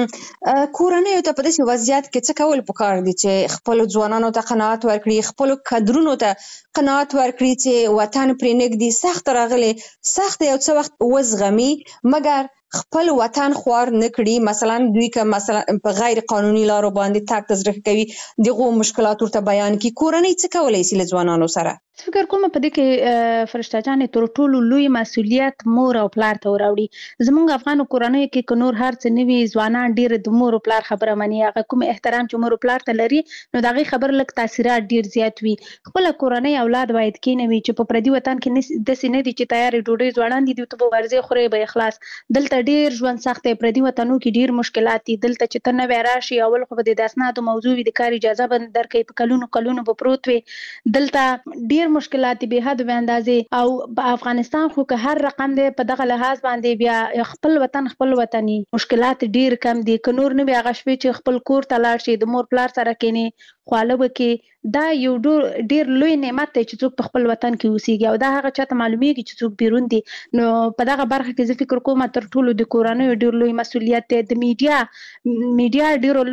کورنۍ ته په داسې وضعیت کې څه کول پکار دي چې خپل ځوانانو ته قناعت ورکړي، خپل کادرونو ته قناعت ورکړي چې وطن پرې نږدې سخت راغلی، سخت یو څه وخت وزغمي مګر خپل وطن خوار نه کړي. مثلا دوی که مثلا په غیر قانوني لارو باندې تګ تزریق کوي، دغه مشکلات ورته بیان کړي. کورنۍ څه کولی شي له ځوانانو سره؟ فکر کوم په دې کې فرشته جانې تر ټولو لوی مسؤلیت مور او پلار ته وراوړي. زمونږ افغانو کورنۍ کې که نور هر څه نه وي، ځوانان ډېر د مور او پلار خبره مني، هغه کوم احترام چې مور او پلار ته لري نو د هغې خبر لږ تاثیرات ډېر زیات وي. خپله کورنۍ اولاد باید کېنوي چې په پردي وطن کې داسې نه دي چې تیارې ډوډۍ ځوانان دي، دوی ته به ورځې خورئ به یې خلاص. دلته ډېر ژوند سخت دی، پردي وطنو کې ډېر مشکلات دي. دلته چې ته نوی راشي اول خو به د اسنادو موضوع وي، د کار اجازه به درکوي، په کلونو کلونو به پروت وي. دلته ډېر مشکلات دي بې حد به اندازې. او په افغانستان خو که هر رقم دی په دغه لحاظ باندې بیا خپل وطني مشکلات ډېر کم دي. که نور نه وي هغه شپې چې خپل کور ته لاړ شي، د مور پلار سره کښېنې، خواله وکړي، دا یو ډېر لوی نعمت دی چې څوک په خپل وطن کې اوسېږي، او دا هغه چاته معلومیږي چې څوک بیرون دي. نو په دغه برخه کې زه فکر کوم تر ټولو د کورنیو ډېر لوی مسؤلیت دی. د میډیا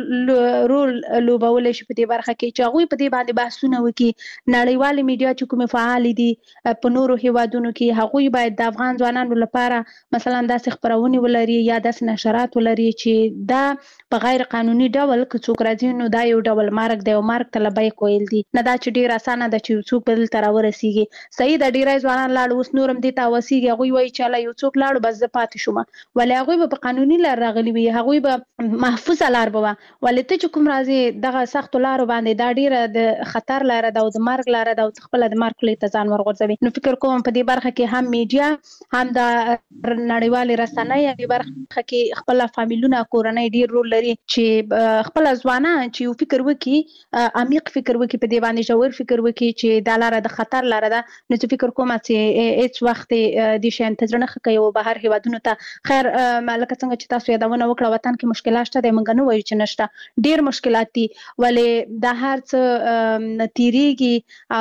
ډېر رول لوبولی شي په دې برخه کې چې هغوی په دې باندې بحثونه وکړي. نړیوالې میډیا چې کومې فعالې دي په نورو هیوادونو کې، هغوی باید د افغان ځوانانو لپاره مثلا داسې خپرونې ولري یا داسې نشرات ولري چې دا په غیر قانوني ډول که څوک راځي نو دا یو ډول مرګ دی او مرګ ته لبیک ویل دي. نه دا چې ډېر اسانه ده چې یو څوک به دلته راورسېږي. صحیح ده ډېری ځوانان لاړو، اوس نور هم دې ته اوسېږي، هغوی وایي چې الله یو څوک لاړو بس زه پاتې شوم، ولې هغوی به په قانوني لار راغلي وي، هغوی به محفوظه لار به وه. ولې ته چې کوم راځې دغه سختو لارو باندې، دا ډېره د خطر لاره ده او د مرګ لاره ده او ته خپله د مرګ خولې ته ځان ورغورځوي. نو فکر کوم په دې برخه کې هم میډیا هم د نړیوالې رسنۍ دې برخه کې خپله فامیلونه کورنۍ ډېر رول لري چې خپله ځوانان چې یو فکر وکړي، عمیق فکر وکړي، په دې باندې ژور فکر وکړي چې دا لاره د خطر لاره ده. نو زه فکر کوم چې هېڅ وخت دې شیانو ته زړه نه ښه کوي او بهر هېوادونو ته. خیر لکه څنګه چې تاسو یادونه وکړه وطن کې مشکلات شته دی، موږ نه وایو چې نشته، ډېر مشکلات دي، ولې دا هر څه تیریږي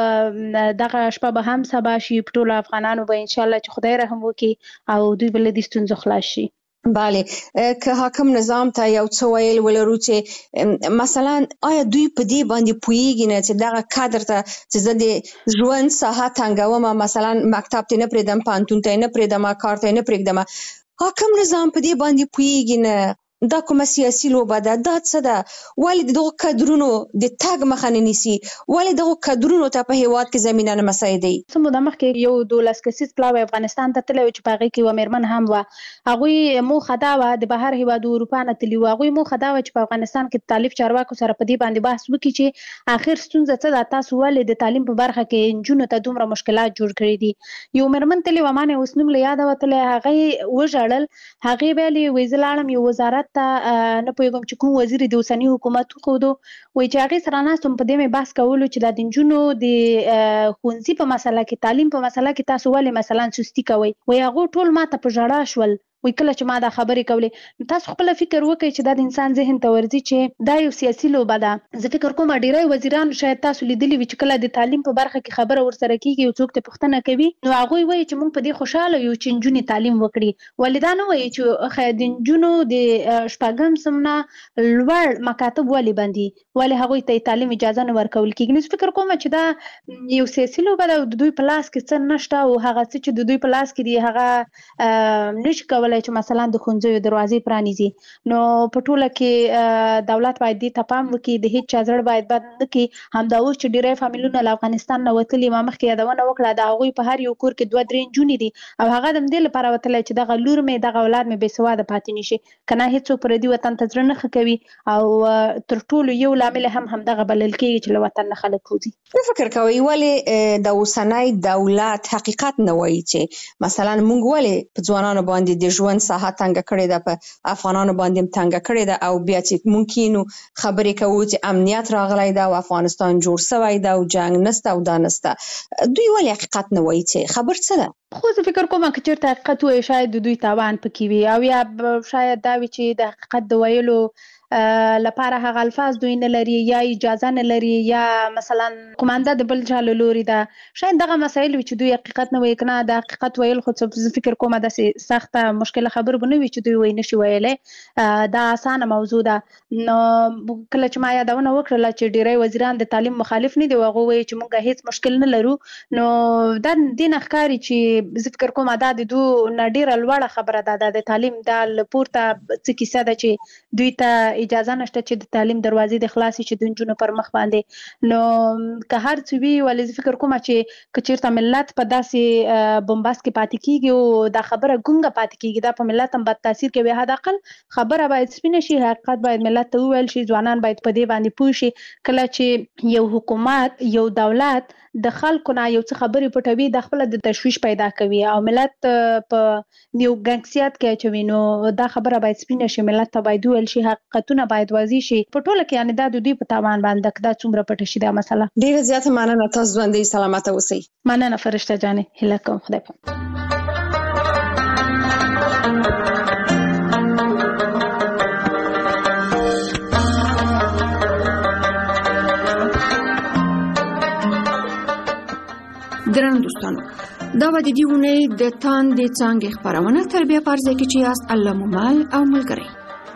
او دغه شپه به هم سبا شي. په ټولو افغانانو به انشاءالله چې خدای رحم وکړي او دوی به له دې ستونزو خلاص شي. بله، که حاکم نظام ته یو څه ویل ولرو چې مثلا آیا دوی په دې باندې پوهیږي نه چې دغه کادر ته چې زه د ژوند ساحه تنګوم، مثلا مکتب ته نه پرېږدم، پوهنتون ته نه پرېږدم، کار ته نه پرېږدم، حاکم نظام په دې باندې پوهیږي نه؟ دا کومه سیاسي لوبه ده؟ دا څه ده؟ ولې دغه کادرونو د تګ مخه نه نیسي؟ ولې دغه کادرونو ته په هېواد کې زمینه نه مساعدوي؟ څه موده مخکې یو 12 کسیز پلاوی افغانستان ته تللی و چې په هغې کې یوه مېرمن هم وه. هغوی موخه دا وه د بهر هېوادو اروپا نه تللي وو، هغوی موخه دا وه چې په افغانستان کې د تعلیم چارواکو سره په دې باندې بحث وکړي چې آخر ستونزه څه ده، تاسو ولې د تعلیم په برخه کې نجونو ته دومره مشکلات جوړ کړي دي. یو مېرمن تللې وه، ما نه اوس نوم له یاده وتلی، هغې وژړل، هغې ویلې وایي زه لاړم یو وزارت ته، نه پوهېږم چې کوم وزیر د اوسني حکومت وښودو، وایي چې هغې سره ناست وم، په دې مې بحث کولو چې دا د نجونو د ښوونځي په مسله کې، تعلیم په مسله کې تاسو ولې مثلا سستي کوئ. وایي هغوی ټول ما ته په ژړا شول، وی کله چې ما دا خبرې کولې تاسو خپل فکر وکړئ چې دا د انسان ذهن ته ورځي چې دا یو سیاسي لوبه ده زه فکر کوم ډیری وزیران شاید تاسو لیدلی وي چې کله د تعلیم په برخه کې خبره ورسره کیږي او څوک ته پوښتنه کوي نو هغه وایي چې موږ په دې خوشاله یو چې نجونې تعلیم وکړي والدانو وایي چې خیر د نجونو د شپږم سمنا لوړ مکاتب ولې باندې ولې هغه ته تعلیم اجازه نه ورکول کیږي نو فکر کوم چې دا یو سیاسي لوبه ده د دوی په لاس کې څه نشته او هغه څه چې د دوی په لاس کې دی هغه نشي کولای چې مثلا د ښوونځیو دروازې پرانیزي نو په ټوله کې دولت باید دې ته پام وکړي د هیڅ چا زړه باید بد نه کړي همدا اوس چې ډیری فامیلونه له افغانستان نه وتلي ما مخکې یادونه وکړه د هغوی په هر یو کور کې 2-3 نجونې دي او هغه د همدې لپاره وتلی چې دغه لور مې دغه اولاد مې بې سواده پاتې نشي که نه هېڅوک پردي وطن ته زړه نه ښه کوي او تر ټولو یو لامل هم همدغه بلل کېږي چې له وطن نه خلک وځي. فکر کوئ ولې د اوسنی دولت حقیقت نه وایي چې مثلا موږ ولې په ځوانانو باندې د ژوند ساحه تنګه کړې ده په افغانانو باندې هم تنګه کړې ده او بیا چې ممکن خبرې کوو چې امنیت راغلی ده او افغانستان جوړ شوی ده او جنگ نسته او دا نسته دوی ولې حقیقت نه وایي چې خبر څه ده؟ خو زه فکر کوم که چېرته حقیقت وایي شاید د دوی تاوان پکې وي او یا شاید دا وي چې د حقیقت د ویلو لپاره هغه الفاظ دوی نه لري یا اجازه نه لري یا مثلا کومانده د بل چا له لوري ده شاید دغه مسایل وي چې دوی حقیقت نه وایي که نه د حقیقت ویل خو زه فکر کوم داسې سخته مشکله خبر به نه وي چې دوی وایي نشي ویلی دا اسانه موضوع ده نو کله چې ما یادونه وکړله چې ډیری وزیران د تعلیم مخالف نه دي او هغوی وایي چې موږ هیڅ مشکل نه لرو نو دا دې نه ښکاري چې زه فکر کوم دا د دوی نه ډیره لوړه خبره ده د تعلیم دا له پورته څه کیسه ده چې دوی ته اجازه نشته چې د تعلیم دروازې د خلاصي چې د نجونو پر مخ باندې نو که هر څه وي ولې زه فکر کوم چې که چېرته ملت په داسې بمباست کې پاتې کیږي او دا خبره ګونګه پاتې کیږي دا په ملت هم بد تاثیر کوي حداقل خبره باید سپینه شي حقیقت باید ملت ته وویل شي ځوانان باید په دې باندې پوه شي کله چې یو حکومت یو دولت د خلکو نه یو څه خبرې پټوي د خپل د تشویش پیدا کوي او ملت په یو ګنګسیات کې اچوي نو دا خبره باید سپینه شي ملت ته باید وویل شي حقیقتونه باید واضح شي په ټوله کې یعنې دا د دوی په تاوان باندې دا څومره پټه شي دا مسله. ډیره زیاته مننه تاسو ژوندۍ سلامته اوسئ. مننه فرشته جانې هیله کوم خدای پاک. درنو دوستانو دا و د دې اونۍ د تاندې څانګې خپرونه تر بیا په ځای کې چې یاست الله مو مل او ملګری.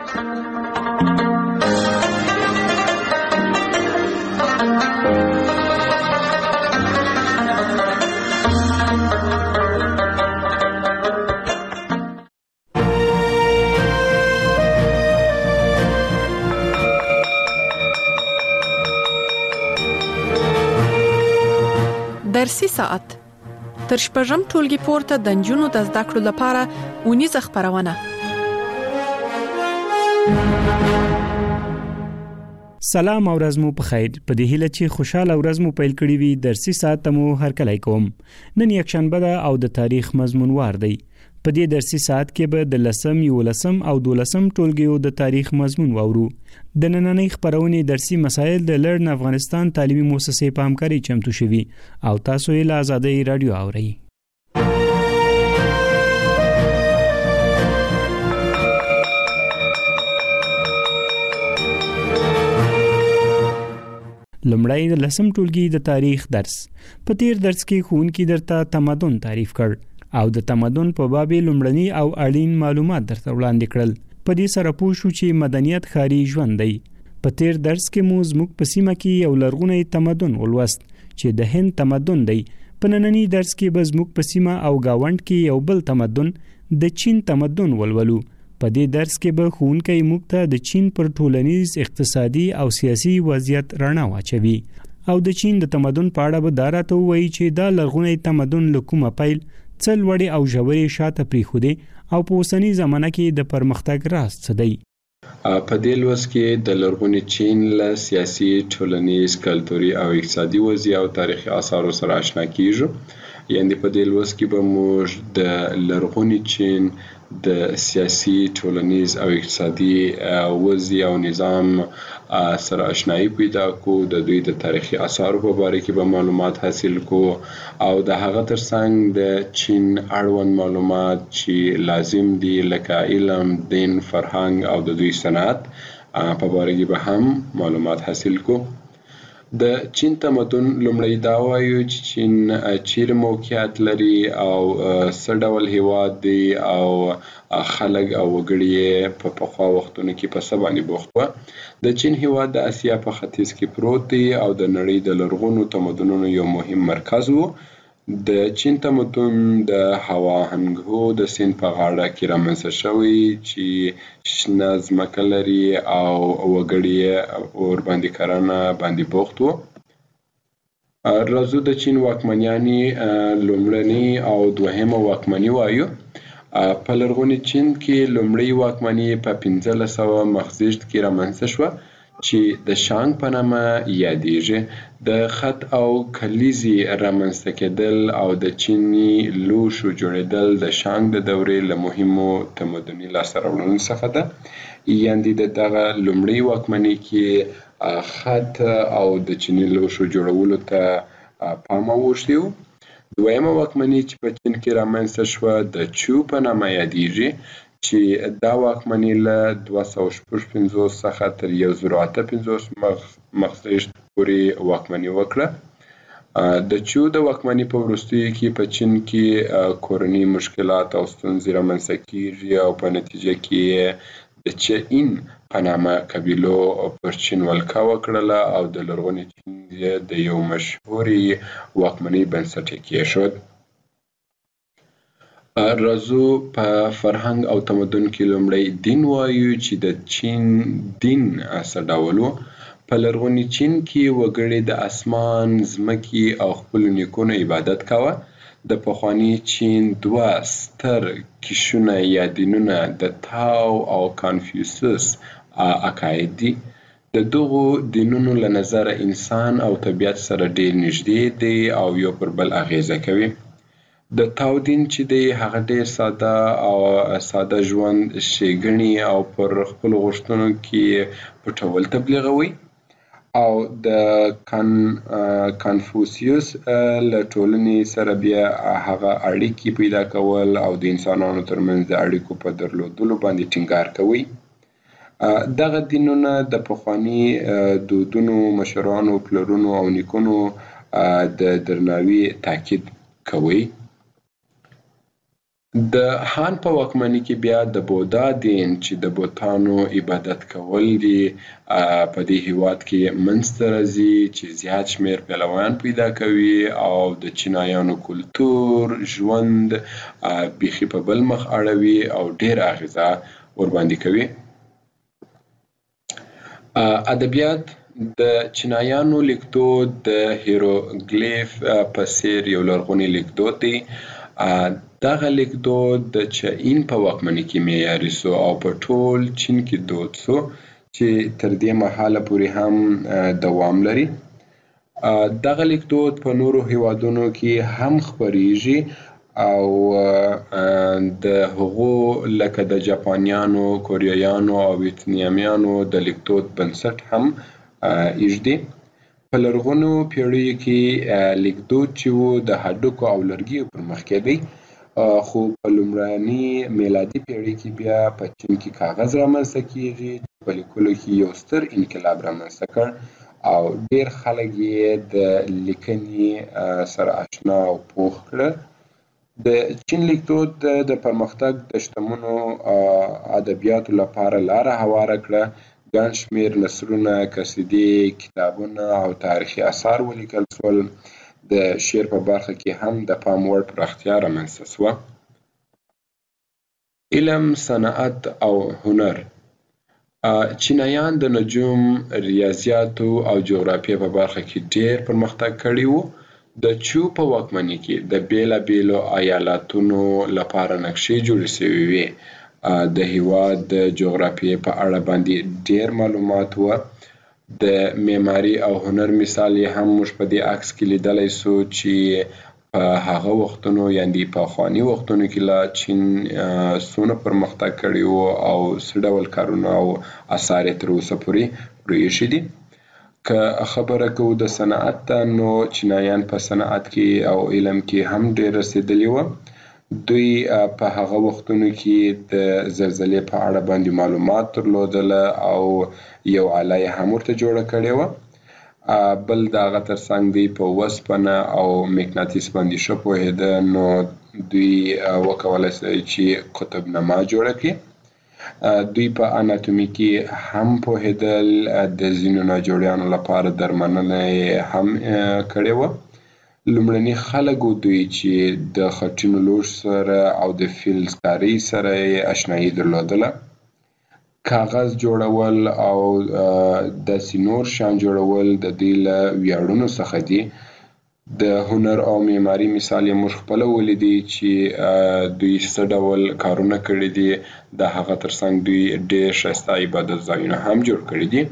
درسي ساعت تر شپږم ټولګي پورته د نجونو د زده کړو لپاره اونیزه خپرونه. سلام او ورځ مو په خیر. په دې هیله چې خوشاله ورځ مو پیل کړی وي. درسي ساعت مو هرکلی کوم. نن یکشنبه ده او د تاریخ مضمون وار دی. په دې درسي ساعت کې به د 10م، 11م او 12م ټولګیو د تاریخ مضمون واورو. د نننۍ خپرونې درسي مسایل د لرن افغانستان تعلیمي مؤسسې په همکارۍ چمتو شوي او تاسو یې له آزادۍ رادیو اورئ. لمړی د 10م ټولګي د تاریخ درس. په تیر درس کې ښوونکي درته تمدن تعریف کړ او د تمدن په باب لومړني او اړین معلومات درته وړاندې کړل. په دې سره پوه شو چې مدنیت ښاري ژوند دی. په تیر درس کې مو زموږ په سیمه کې یو لرغونی تمدن ولوست چې د هند تمدن دی. په ننني درس کې به زموږ په سیمه او گاوند کې یو بل تمدن د چین تمدن ولولو. په دې درس کې به ښوونکی موږ ته د چین پر ټولنیز، اقتصادي او سیاسي وضعیت رڼا واچوي او د چین د تمدن په اړه به دا راته ووایي چې دا لرغونی تمدن له کومه پیل څه لوړې او ژورې شاته پرېښودې او په اوسني زمانه کې د پرمختګ راز څه دی. په دې لوست کې د لرغوني چین له سیاسي، ټولنیز، کلتوري او اقتصادي وضعیت او تاریخي آثارو سره آشنا کیږو. یعنې په دې لوست کې به موږ د لرغوني چین د سیاسي ټولنیز او اقتصادي وضع او نظام سره آشنایی پیدا کو، د دوی د تاریخي آثارو په باره کې به معلومات حاصل کو او د هغه ترڅنګ د چین اړوند معلومات چې لازم دي لکه علم، دین، فرهنګ او د دوی صنعت په باره کې به هم معلومات حاصل کو. د چین تمدن لومړی دا وایو چې چین چیرې موقعیت لري او څه ډول هیواد دی او خلک او وګړي په پخوا وختونو کې په څه باندې بوخت وو. د چین هیواد د اسیا په ختیځ کې پروت دی او د نړۍ د لرغونو تمدنونو یو مهم مرکز وو. د چین تمدن د هوا هنګهو د سیند په غاړه کې رامنځته شوی چې شنه ځمکه لري او وګړي ورباندې کرنه باندې بوخت وو. راځو د چین واکمنیانې لومړنۍ او دوهمه واکمني وایو. په لرغوني چین کې لومړی واکمني په 1500 مخزیږد کې رامنځته شوه چې د شانګ په نامه یادېږي. د خط او کلیزې رامنځته کېدل او د چیني لوښو جوړېدل د شانګ د دورې له مهمو تمدني لاسته راوړنو څخه ده. یعنې د دغه لومړۍ واکمنۍ کې خط او د چیني لوښو جوړولو ته پام اوښتی و. دویمه واکمنۍ چې په چین کې رامنځته شوه د چو په نامه یادېږي چې دا واکمني له 255 څخه تر 1058 مخزیږد پورې واکمني وکړه. د چو د واکمني په وروستیو کې په چین کې کورني مشکلات او ستونزې رامنځته کیږي او په نتیجه کې د چین په نامه قبیلو پر چین ولکه وکړله او د لرغوني چین د یو مشهورې واکمنۍ بنسټ یې کېښود. راځو په فرهنګ او تمدن کې لومړی دین وایو چې د چین دین څه ډول و. په لرغوني چین کې وګړي د اسمان، ځمکې او خپلو نیکونو عبادت کاوه. د پخواني چین دوه ستر کشونه یا دینونه د تاو او کانفیوسس عقاید دي. د دغو دینونو له نظره انسان او طبیعت سره ډیر نږدې دی او یو پر بل اغیزه کوي. د تاو دین چې دی هغه ډیر ساده ژوند ښېګڼې او پر خپلو غوښتنو کې پټول تبلیغوي او د کانفوسیوس له ټولنې سره بیا هغه اړیکې پیدا کول او د انسانانو ترمنځ د اړیکو په درلودلو باندې ټینګار کوي. دغه دینونه د پخواني دودونو، مشرانو، پلرونو او نیکونو د درناوي تاکید کوي. د هان په واکمنۍ کې بیا د بودا دین چې د بوتانو عبادت کول دي په دې هیواد کې منځته راځي چې زیات شمیر پیروان پیدا کوي او د چینایانو کلتور، ژوند بیخي په بل مخ اړوي او ډیر اغیزه ورباندې کوي. ادبیات د چینایانو لیکدود د هیروګلیف په څیر یو لرغونی لیکدود دی. دغه لیکدود د چین په واکمنۍ کې معیاري سو او په ټول چین کې دود سو چې تر دې مهاله پورې هم دوام لري. دغه لیکدود په نورو هیوادونو کې هم خپریږي او د هغو لکه د جاپانیانو، کوریایانو او ویتنامیانو د لیکدود بنسټ هم ایږدي. په لرغونو پیړیو کې لیکدود چې و د هډوکو او لرګیو پر مخ کېدی، خو په لومړني میلادي پیړۍ کې بیا په چین کې کاغذ رامنځته کیږي چې په لیکلو کې یو ستر انقلاب رامنځته کړ او ډیر خلک یې د لیکنې سره آشنا او پوه کړل. د چین لیکدود د پرمختګ د شتمنو ادبیاتو لپاره لاره هواره کړه. ګڼ شمیر نثرونه، قصیدې، کتابونه او تاریخي آثار ولیکل شول. د شعر په برخه کې هم د پام وړ پراختیا رامنځته شوه. علم، صنعت او هنر. چینایان د نجوم، ریاضیاتو او جغرافیې په برخه کې ډیر پرمختګ کړی و. د چو په واکمنۍ کې د بیلابیلو ایالاتونو لپاره نقشې جوړې شوې وې. د هیواد د جغرافیې په اړه باندې ډیر معلومات و. د معماري او هنر مثال یې هم موږ په دې عکس کې لیدلی سو چې په هغه وختونو یعنی په خواني وختونو کې لا چین سونه پرمختګ کړی وو او څه ډول کارونه او آثار تر اوسه پورې پرېښي دي. که خبره کوو د صنعت ته، نو چینایان په صنعت کې او علم کې هم ډېر رسېدلي وو. دوی په هغه وختونو کې د زلزلې په اړه باندې معلومات درلودله او یو آله یې هم ورته جوړه کړې وه. بل د هغه ترڅنګ دوی په وسپنه او مقناطیس باندې ښه پوهېده، نو دوی وکولی سي چې قطبنما جوړه کړي. دوی په اناتومي کې هم پوهېدل، د ځینو ناجوړیانو لپاره درملنه هم کړې وه. لومړني خلک دوی چې د خټینو لوښو سره او د فلزکارۍ سره یې اشنایي درلودله. کاغذ جوړول او داسې نور شیان جوړول د دوی له ویاړونو څخه دي. د هنر او معماري مثال یې موږ خپله ولیدی چې دوی څه ډول کارونه کړي دي. د هغه ترڅنګ دوی ډېر ښایسته عبادت ځایونه هم جوړ کړي دي.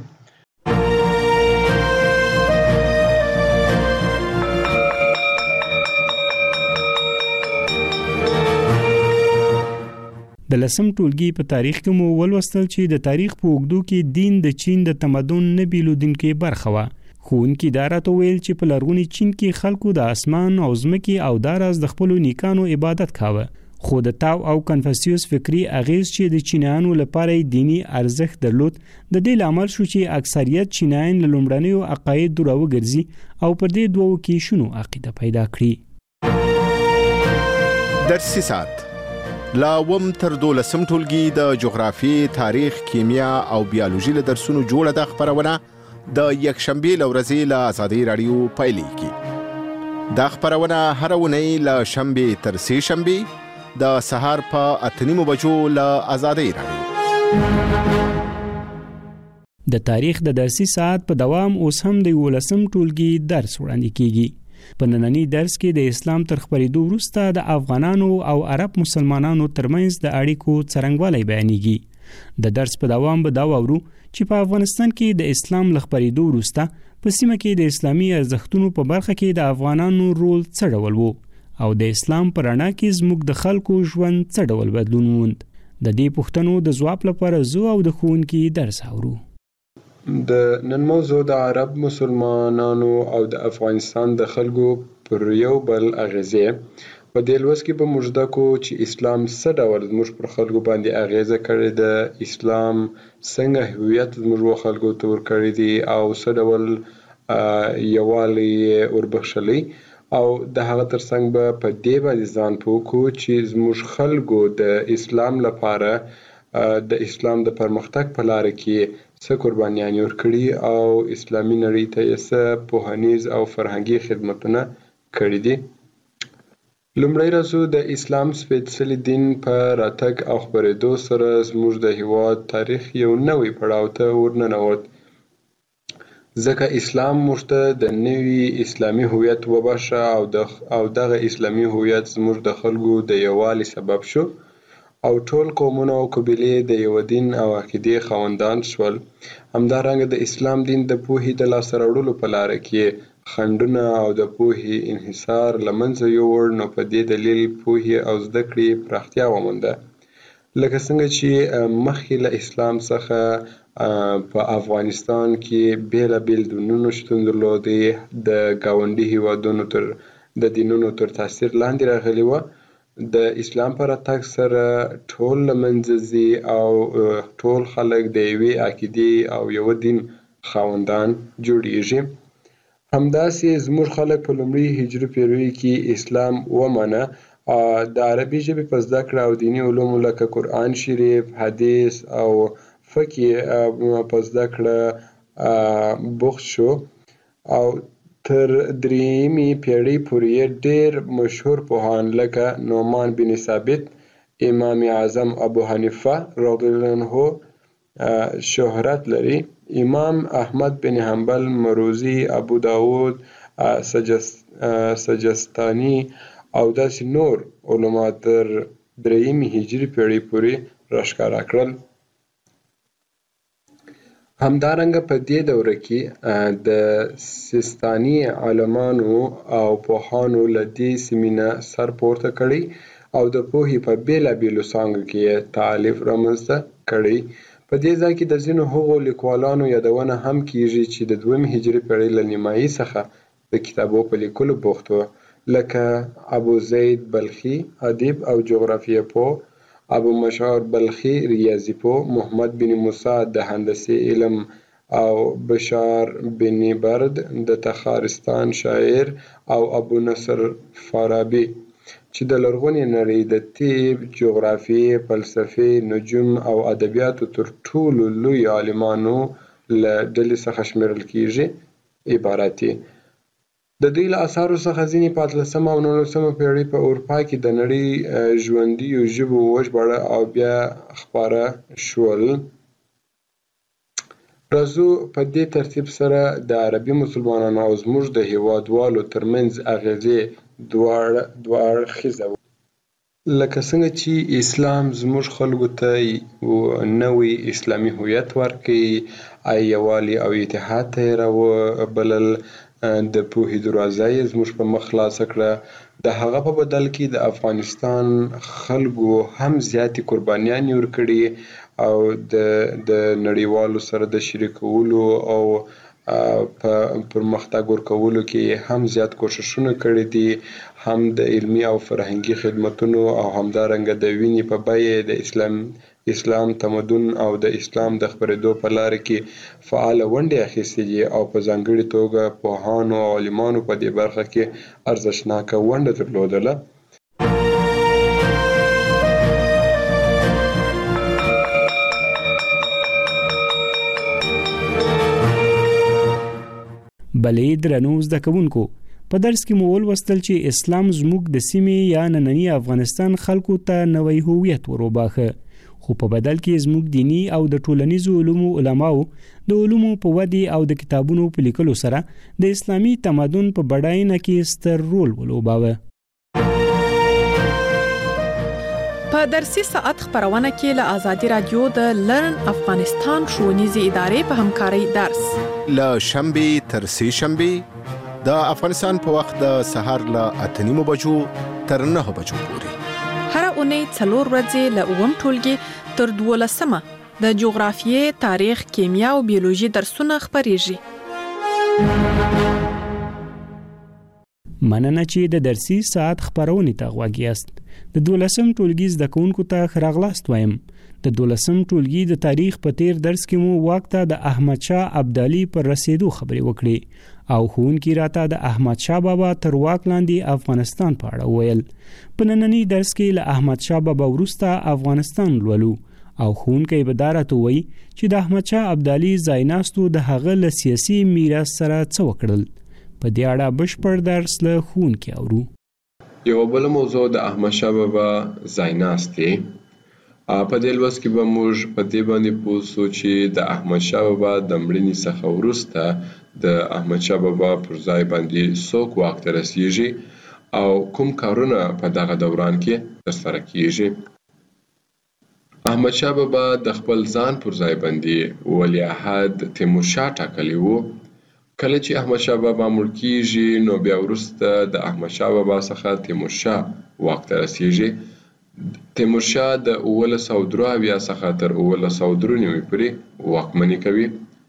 د لسم ټولګي په تاریخ کې مو ولوستل چې د تاریخ په اوږدو کې دین د چین د تمدن نه بیلودونکې برخه وه. ښوونکي دا راته ویل چې په لرغوني چین کې خلکو د اسمان او ځمکې او داراز د خپلو نیکانو عبادت کاوه. خو د تاو او کنفوسیوس فکری اغیز چې د چینایانو لپاره دینی ارزښت درلود، د دې لامل شو چې اکثریت چینایان له لومړنیو عقایدو راوګرځي او پر دې دوو کې شنو عقیده پیدا کړي. درسي ساعت لا وم تر 12 ټولګي د جغرافي، تاریخ، کیمیا او بیولوژي له درسونو جوړه د خبرونه د یکشنبه لورځي له آزادۍ رادیو پایلیږي. دا خبرونه هر ونی له شنبه تر سه شنبه د سهار په 8:30 بجو له آزادۍ رادیو. د تاریخ د درسي ساعت په دوام اوس هم د 12 ټولګي درس وړاندې کیږي. په نننی درس کې د اسلام تر خپرېدو وروسته د افغانانو او عرب مسلمانانو ترمنځ د اړیکو څرنګوالی بیانېږي. د درس په دوام به دا واورو چې په افغانستان کې د اسلام له خپرېدو وروسته په سیمه کې د اسلامي ارزښتونو په برخه کې د افغانانو رول څه ډول و او د اسلام په رڼا کې زموږ د خلکو ژوند څه ډول بدلون وموند. د دې پوښتنو د ځواب لپاره زه او د ښوونکي درس اورو. د نن موضوع د عرب مسلمانانو او د افغانستان د خلکو پر یو بل اغیزې. په دې لوست کې به موږ زده کوو چې اسلام څه ډول زموږ پر خلکو باندې اغیزه کړې ده، اسلام څنګه هویت زموږ خلکو ته ورکړی دی او څه ډول یووالی وربخښلی، او د هغه ترڅنګ به په دې باندې ځان پوه کړو چې زموږ خلکو د اسلام لپاره د اسلام د پرمختګ په لاره کې څه قربانیانې ورکړي او اسلامي نړۍ ته یې څه پوهنیز او فرهنګي خدمتونه کړي دي. لومړی راځو د اسلام سپېڅلي دین په راتګ او خپرېدو سره زموږ د هېواد تاریخ یو نوی پړاو ته ورننوت، ځکه اسلام موږ ته د نوي اسلامي هویت وبښه او دغه اسلامي هویت زموږ د خلکو د یووالي سبب شو او ټول قومونه او قبیلې د یو دین او عقیدې خاوندان شول. همدارنګه د اسلام دین د پوهې د لاسته راوړلو په لاره کې خنډونه او د پوهې انحصار له منځه یووړ، نو په دې دلیل پوهې او زده کړې پراختیا ومونده. لکه څنګه چې مخکې له اسلام څخه په افغانستان کې بیلابیل دینونه شتون درلودې، د ګاونډي هیوادونو د دینونو تر تاثیر لاندې راغلي وه. د اسلام په راتګ سره ټول له منځه ځي او ټول خلک د یوې عقیدې او یو دین خاوندان جوړیږي. همداسې زموږ خلک په لومړي هجري پیړیو کې اسلام ومنه. د عربي ژبې په زده کړه او دیني علومو لکه قرآن شریف، حدیث او فقه په زده کړه بوخت شو او تر درېیمې پیړۍ پورې ډېر مشهور پوهان لکه نعمان بن ثابت، امام اعظم ابو حنیفه رضی الله عنه شهرت لري. امام احمد بن حنبل، مروزی، ابو داود سجستانی او داسې نور علما تر درېیمې هجري پیړۍ پورې راښکاره کړل. همدارنګه په دې دوره کې د سیستاني عالمانو او پوهانو له دې سیمې نه سر پورته کړی او د پوهې په بیلابیلو څانګو کې تالیف رامنځته کړی. په دې ځای کې د ځینو هغو لیکوالانو یادونه هم کیږي چې د 2 هجري پیړۍ له نیمایي څخه د کتابو په لیکلو بوخت وو، لکه ابو زید بلخي ادیب او جغرافیه پوه، ابو مشعر بلخي ریاضي پوه، محمد بن موسی د هندسې علم او بشار بن برد د تخارستان شاعر او ابو نصر فارابي چې د لرغونې نړۍ د طب، جغرافیې، فلسفې، نجوم او ادبیاتو تر ټولو لوی عالمانو له ډلې څخه شمیرل کیږي عبارت دي. د دوی له اثارو څخه ځینې په 18مه او 19مه پیړۍ په اروپا کې د نړۍ ژوندیو ژبو وژباړه او بیا خپاره شول. راځو په دې ترتیب سره د عربي مسلمانانو او زموږ د هیوادوالو ترمنځ اغیزې دوه اړخیزه لکه څنګه چې اسلام زموږ خلکو ته نوی اسلامي هویت ورکړي، یووالي او اتحاد ته یې راوبلل، د پوهې دروازه یې زموږ په مخ خلاصه کړه. د هغه په بدل کې د افغانستان خلکو هم زیاتې قربانیانې ورکړي او د نړیوالو سره د شریکولو او په پرمختګ ورکولو کې هم زیات کوششونه کړي دي، هم د علمي او فرهنګي خدمتونو او همدارنګه د وینې په بیه د اسلام تمدن او د اسلام د خپرېدو په لاره کې فعاله ونډې اخیستې دي او په ځانګړې توګه پوهانو او عالمانو په دې برخه کې ارزښتناکه ونډه درلودله. بلې درنو زده کوونکو، په درس کې مو ولوستل چې اسلام زموږ د سیمې یا نننی افغانستان خلکو ته نوی هویت وروباخه، خو په بدل کې زموږ دینی او د ټولنیزو علومو علماو د علومو په ودې او د کتابونو په لیکلو سره د اسلامي تمدن په بډاینه کې ستر رول ولوباوه. په درسي ساعت خبرونه کې له آزادي رادیو د لرن افغانستان ښوونیزې ادارې په همکارۍ درس له شنبې تر سې شنبې د افغانستان په وخت د سهار له 8:30 بجو تر 9 بجو پورې، هر اونۍ 4 ورځې له 9 ټولګي تر 12 د جغرافیې، تاریخ، کیمیا او بیولوژي درسونه خبريږي. مننه چې د درسي ساعت خبرونه ته غوږ یاست. د 12 ټولګي زده کوونکو ته خراغلاست وایم. د 12 ټولګي د تاریخ په تیر درس کې مو وخت د احمد شاه ابدالي پر رسیدو خبرې وکړې او ښوونکي راته د احمد شاه بابا تر واک لاندې افغانستان په اړه ویل. په نننی درس کې له احمد شاه بابا وروسته افغانستان لولو او ښوونکی به دا راته وایي چې د احمد شاه ابدالي ځایناستو د هغه له سیاسي میراث سره څه وکړل. په دې اړه بشپړ درس له ښوونکي اورو. یو بل موضوع د احمد شاه بابا ځایناست دی. په دې لوست کې به موږ په دې باندې پوه شو چې د احمد شاه بابا د مړینې څخه وروسته د احمد شاه بابا پر ځای باندې څوک واک ته رسیږي او کوم کارونه په دغه دوران کې ترسره کیږي. احمد شاه بابا د خپل ځان پر ځای باندې ولیعهد تیمورشاه ټاکلی وو. کله چې احمد شاه بابا مړ کیږي نو بیا وروسته د احمد شاه بابا څخه تیمورشاه واک ته رسیږي. تیمورشاه د 1903 څخه تر 1993 پورې واکمني کوي.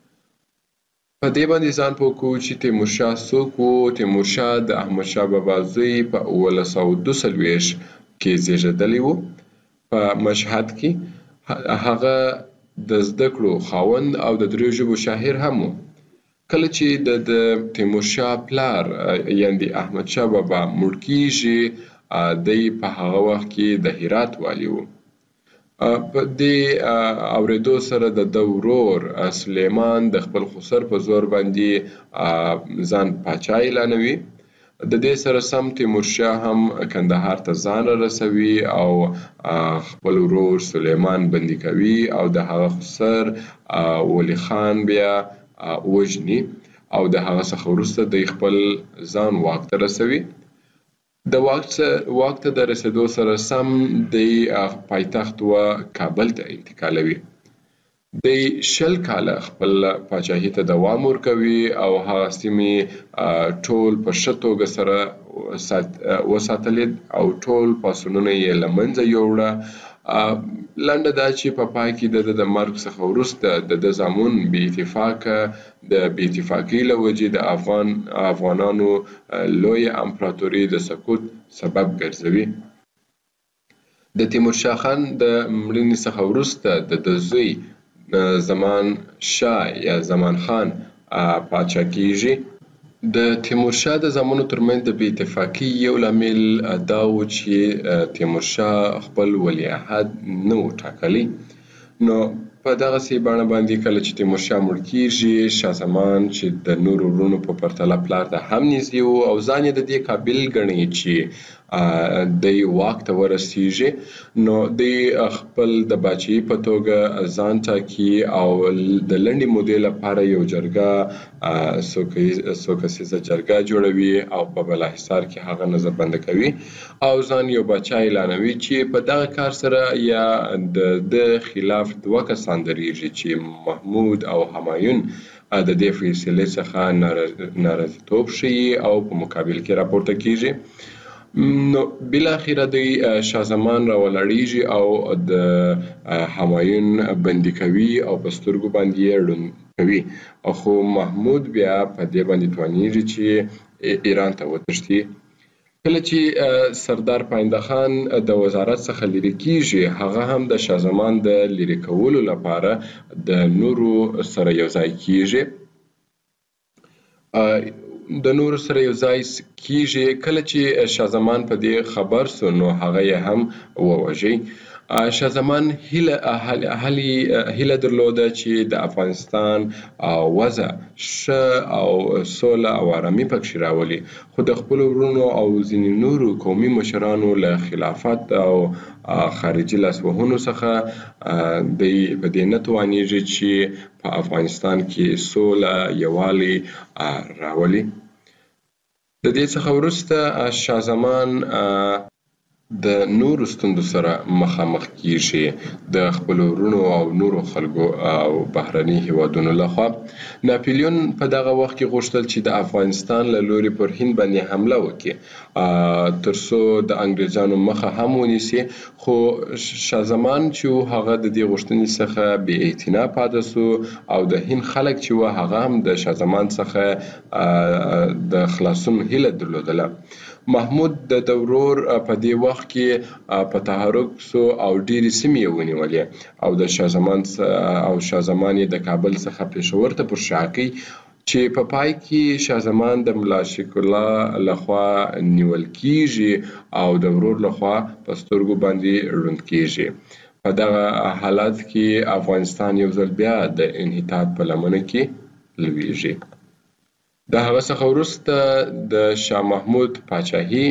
په دې باندې ځان پوه کوو چې تیمورشاه څوک و. تیمورشاه د احمد شاه بابا زوی په 1942 کې زیږیدلی و. په مشهد کې هغه د زده کړو خاوند او د دریو ژبو شاعر هم و. کله چې د تیمورشاه پلار یعنی احمد شاه بابا مړ کیږي دی په هغه وخت کې د هرات والی و. په دې اوریدو سره د ورور سلیمان د خپل خسر په زور باندې ځان پاچا اعلانوي. د دې سره سم تیمورشاه هم کندهار ته ځان رسوي او خپل ورور سلیمان بندي کوي او د هغه خسر ولی خان بیا وژني او د هغه څخه وروسته د خپل ځان واک ته رسوي. د واک ته د رسیدو سره سم د پایتخت و کابل ته انتقالوي. د 20 کاله خپل پاچاهي ته دوام ورکوي او هغه سیمې ټول په ښه توګه سره وساتلې او ټول پاڅونونه یې له منځه یوړه. لنډه دا چې په پای کې د مرګ څخه وروسته د زامن بې اتفاقۍ له وجې د افغانانو لویه امپراتوري د سقوط سبب ګرځوي. د تیمورشاه خان د مړینې څخه وروسته د زوی زمان شاه یا زمان خان پاچا کیږي. د تیمورشاه د زامنو ترمنځ د بې اتفاقۍ یو لامل دا و چې تیمورشاه خپل ولیعهد نه و ټاکلی. نو په دغسې بڼه باندې کله چې تیمورشاه مړ کیږي، شاه زمان چې د نورو وروڼو په پرتله پلار ته هم نږدې و او ځان یې د دې قابل ګڼي چې دی واک ته ورسیږي، نو دی خپل د باچاهي په توګه ځان ټاکي او د لنډې مودې لپاره یو جرګه څو کسیزه جرګه جوړوي او په بالاحصار کې هغه نظربنده کوي او ځان یو باچا اعلانوي چې په دغه کار سره یا د خلاف 2 کسان درېږي چې محمود او همایون د دې فیصلې څخه ناراضیتوب ښیي او په مقابل کې راپورته کیږي. نو بالاخره د شاه زمان راولاړیږي او د همایون بندي کوي او په سترګو باندې یې ړوند کوي. خو محمود بیا په دې باندې توانیږي چې ایران ته وتښتي. کله چې سردار پاینده خان د وزارت څخه لرې کیږي، هغه هم د شاه زمان د لرې کولو لپاره د نورو سره یو ځای کیږي. کله چې شاه زمان په دې خبر سو نو هغه یې هم ووژي. شاه زمان هیله درلوده چې د افغانستان وضع ښه او سوله او آرامي پکښې راولي، خو د خپلو وروڼو او ځینې نورو قومي مشرانو له خلافت او خارجي لاسوهنو څخه دی په دې نه توانیږي چې په افغانستان کې سوله یووالی راولي. د دې څخه وروسته شاه زمان د نورو ستونزو سره مخامخ کیږي د خپلو وروڼو او نورو خلکو او بهرني هیوادونو لخوا. ناپلیون په دغه وخت کې غوښتل چې د افغانستان له لوري پر هند باندې حمله وکړي ترڅو د انګریزانو مخه هم ونیسي، خو شاه زمان چې هغه د دې غوښتنې څخه بې اعتنا پاتې سو او د هند خلک چې هغه هم د شاه زمان څخه د خلاصون هیله درلودله. محمود د ورور په دې وخت کې په تحرک سو او ډېرې سیمې یې ونیولې او شاه زمان یې د کابل څخه پېښور ته پر شا کړ چې په پای کې شاه زمان د ملا شیخ الله لخوا نیول کیږي او د ورور لخوا په سترګو باندې ړوند کیږي. په دغه حالت کې افغانستان یو ځل بیا د انحطاط په لمنه کې لویږي. د هغه څخه وروسته د شاه محمود پاچاهي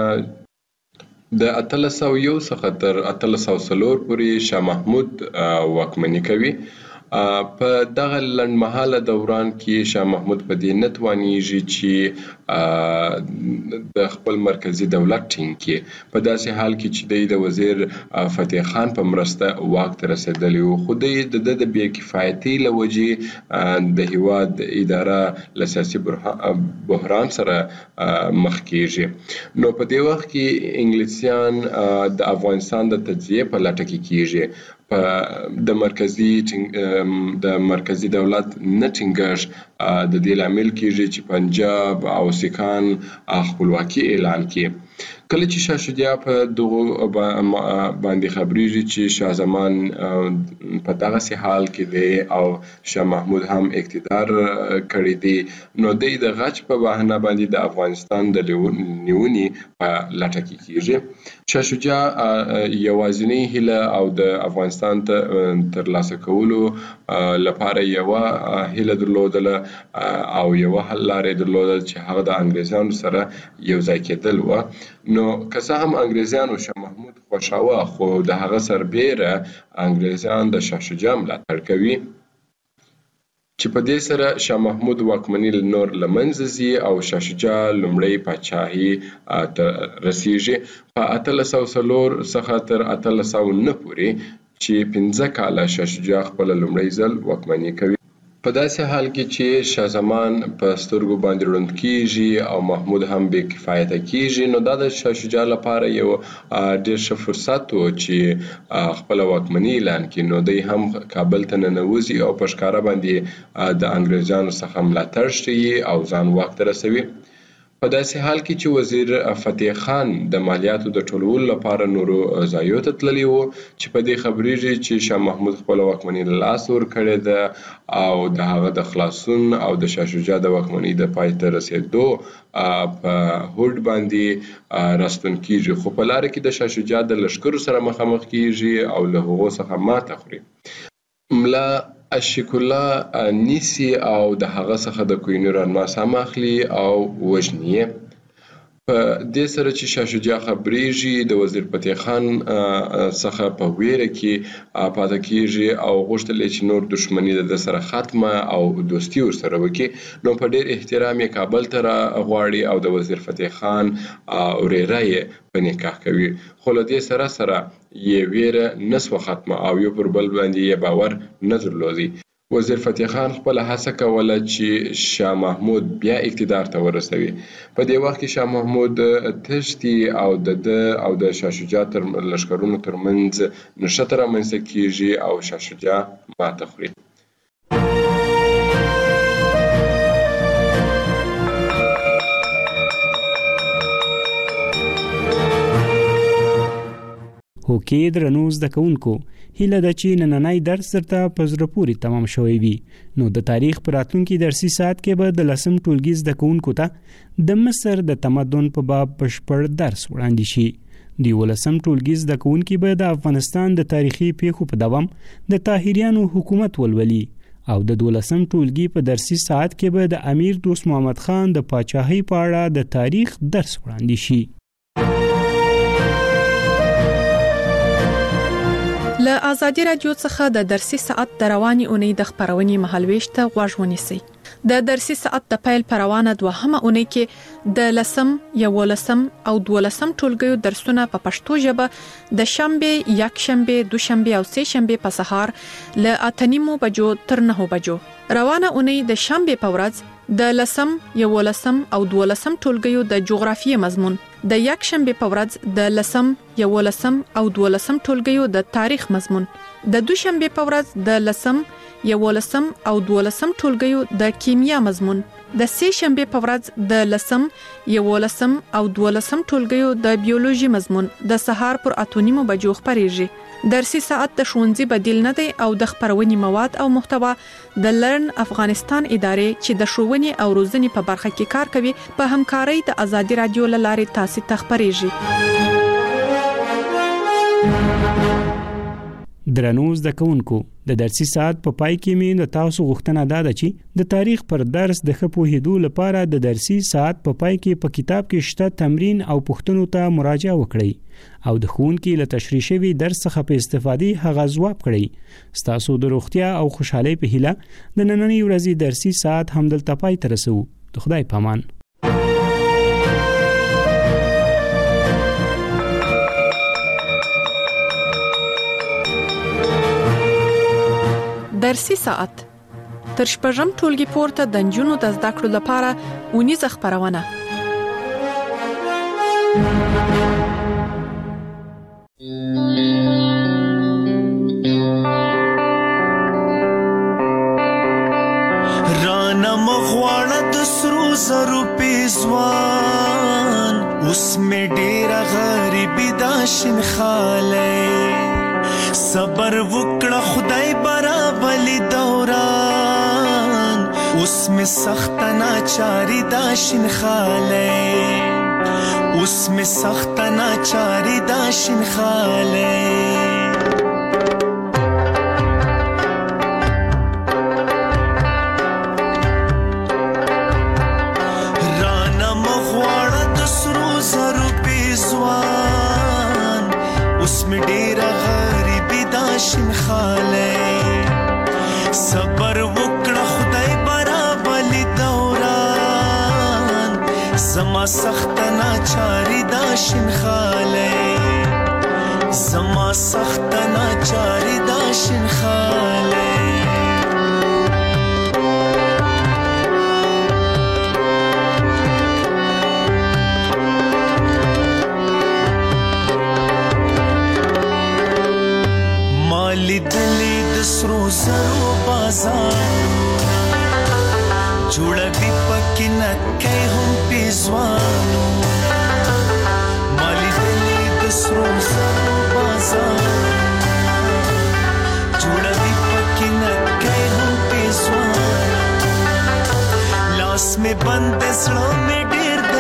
د 1801 څخه تر 1804 پورې شاه محمود واکمني کوي. په دغه لنډمهاله دوران کې شاه محمود په دې نه توانیږي چې د خپل مرکزي دولت ټینګ کړي، په داسې حال کې چې د وزیر فتح خان په مرسته واک ته رسېدلی و، خو د بې کفایتۍ له وجې د هیواد اداره له سیاسي بحران سره مخ کیږي. نو په دې وخت کې انګلیسیان د افغانستان د تجزیې په لټه کې کیږي. د مرکزي دولت نه ټینګښت د دې لامل کیږي چې پنجاب او سیکهان خپلواکي اعلان کړي. کله چې شاه شجاع په دغو باندې خبرېږي چې شاه زمان په دغسې حال کې دی او شاه محمود هم اقتدار کړی دی، نو دی د غچ په بهانه باندې د افغانستان د نیونې په لټه کې کیږي. شاه شجاع یوازینۍ هیله او د افغانستان ترلاسه کولو لپاره یوه هیله درلودله او یوه حل لاره درلودله چې هغه د انګریزانو سره یو ځای کېدل و. نو که څه هم انګریزانو شاه محمود خوښاوه، خو د هغه سربیره انګریزان د شاه شجاع ملاتړ کوي چې په دې سره شاه محمود واکمني نور له منځه ځي او شاه شجاع لومړی پاچاهي ته رسیږي. په 1804 څخه تر 1809 پورې چې 15 کاله شاه شجاع خپل لومړی ځل واکمني کوي. په داسې حال کې چې شاه زمان په سترګو باندې ړوند کیږي او محمود هم بې کفایته کیږي، نو دا د شاه شجاع لپاره یو ډېر ښه فرصت و چې خپل واکمني اعلان کړي. نو دی هم کابل ته ننوځي او په ښکاره باندې د انګریزانو څخه ملاتړ ښیي او ځان واک ته رسوي. په داسې حال کې چې وزیر فتح خان د مالیاتو د ټولولو لپاره نورو ځایو ته تللی و، چې په دې خبرېږي چې شاه محمود خپل واکمني له لاسه ورکړې ده او د هغه د خلاصون او د شاه شجاع د واکمنۍ د پای ته رسېدو په هوډ باندې راستون کیږي. خو په لاره کې د شاه شجاع د لښکرو سره مخامخ کیږي او له هغو څخه ماته خوري. ملا عاشق الله نیسي او د هغه څخه د کوهنور الماس هم اخلي او وژني یې. په دې سره چې شاه شجاع خبرېږي د وزیر فتح خان څخه په ویره کې پاتې کیږي او غوښتل یې چې نور دښمني د سره ختمه او دوستي ورسره وکړي. نو په ډېر احترام یې کابل ته راغواړي او د وزیر فتح خان ورېره یې په نکاح کوي. خو له دې سره سره یې ویره نسوه ختمه او یو پر بل باندې یې باور نه درلودی. وزیر فتح خان خپل هڅه کوله چې شاه محمود بیا اقتدار ته ورسوي. په دې وخت کې شاه محمود تښتي او د شاه شجاع تر لښکرونو ترمنځ نښته رامنځته کیږي او شاه شجاع ماته خوري. هوکې درنو زده کوونکو، هیله ده چې نننی درس درته په زړه پورې تمام شوی وي. نو د تاریخ په راتلونکي درسي ساعت کې به د 10م ټولګي زده کوونکو ته د مصر د تمدن په باب بشپړ درس وړاندې شي. د 11م ټولګي زده کوونکي به د افغانستان د تاریخي پیښو په دوام د طاهریانو حکومت ولولي او د 12م ټولګي په درسي ساعت کې به د امیر دوست محمد خان د پاچاهۍ په اړه د تاریخ درس وړاندې شي. له آزادي رادیو څخه د درسي ساعت د رواني اونۍ د خبرونې مهالويش ته غوږ ونیسئ. د درسي ساعت د پیل پروانه دوهمه اونۍ کې د 10م، 11م او 12م ټولګیو درسونه په پښتو ژبه د شنبه، یکشنبه، دوشنبه او سه شنبه په سهار له 8:30 بجو تر 9 بجو. روانه اونۍ د شنبه په ورځ د 10م، 11م او 12م ټولګیو د جغرافیې مضمون، د یکشنبه په ورځ د 10م، 11م او 12م ټولګیو د تاریخ مضمون، د دوشنبه په ورځ د 10م، 11م او 12م ټولګیو د کیمیا مضمون، د سه شنبه په ورځ د 10م، 11م او 12م ټولګیو د بیولوژي مضمون د سهار پر 8:30 بجو خبرېږي. درسي ساعت د ښوونځي بدیل نه دی او د خبرونې مواد او محتوا د لرن افغانستان ادارې چې د ښوونې او روزنې په برخه کې کار کوي په همکارۍ د آزادي رادیو له لارې تاسو ته خبرېږي. درنو زده کوونکو، د درسي ساعت په پای کې مې د تاسو غوښتنه ده چې د تاریخ پر درس د ښه پوهېدو لپاره د درسي ساعت په پای کې په کتاب کې شته تمرین او پوښتنو ته مراجعه وکړئ او د ښوونکي له تشریح شوي درس څخه په استفادې هغه ځواب کړئ. ستاسو د روغتیا او خوشحالۍ په هیله د نننۍ ورځې درسي ساعت همدلته پای ته رسوو. د خدای په امان. درسي ساعت تر شپږم ټولګي پورته د نجونو د زده کړو لپاره اونیزه خبرونه. رانا مغواړه د سرو زرو پیزوان اوس مې ډېره غریبي دا شین خاله صبر وکړه خدای برابلی دوران اوس می سخت ناچاری دا شین خاله اوس می سخت ناچاری دا شین خاله رانا مغواړه د سرو زرو پیزوان اوس می ډېره شین خاله صبر وکړه خدای برابلی دوران زما سخت ناچاری دا شین خاله زما سخت ناچاری دا شین خاله مالی دلی د سرو زرو بازار جوړه دی پکې نکای هم پیزوانو مالی دلی د سرو زرو بازار جوړه دی پکې نکای هم پیزوانو لاس می بند زړه می ډیر د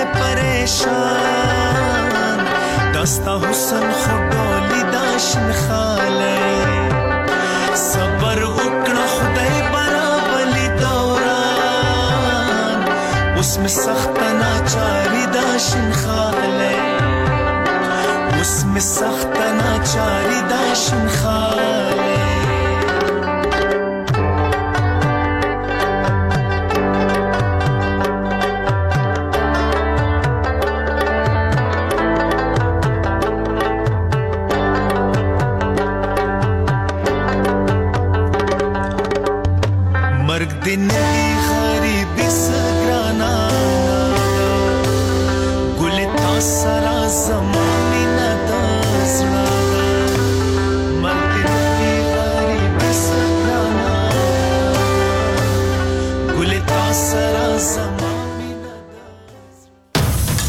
پریشان دستا حسن خډولی دا شین خاله صبر وکړه خدای برابلی دوران اوس می سخت ناچاری دا شین خاله اوس می سخت ناچاری دا شین خاله دنی غریبی سگرانا گل تا سرا زمانی ندازلا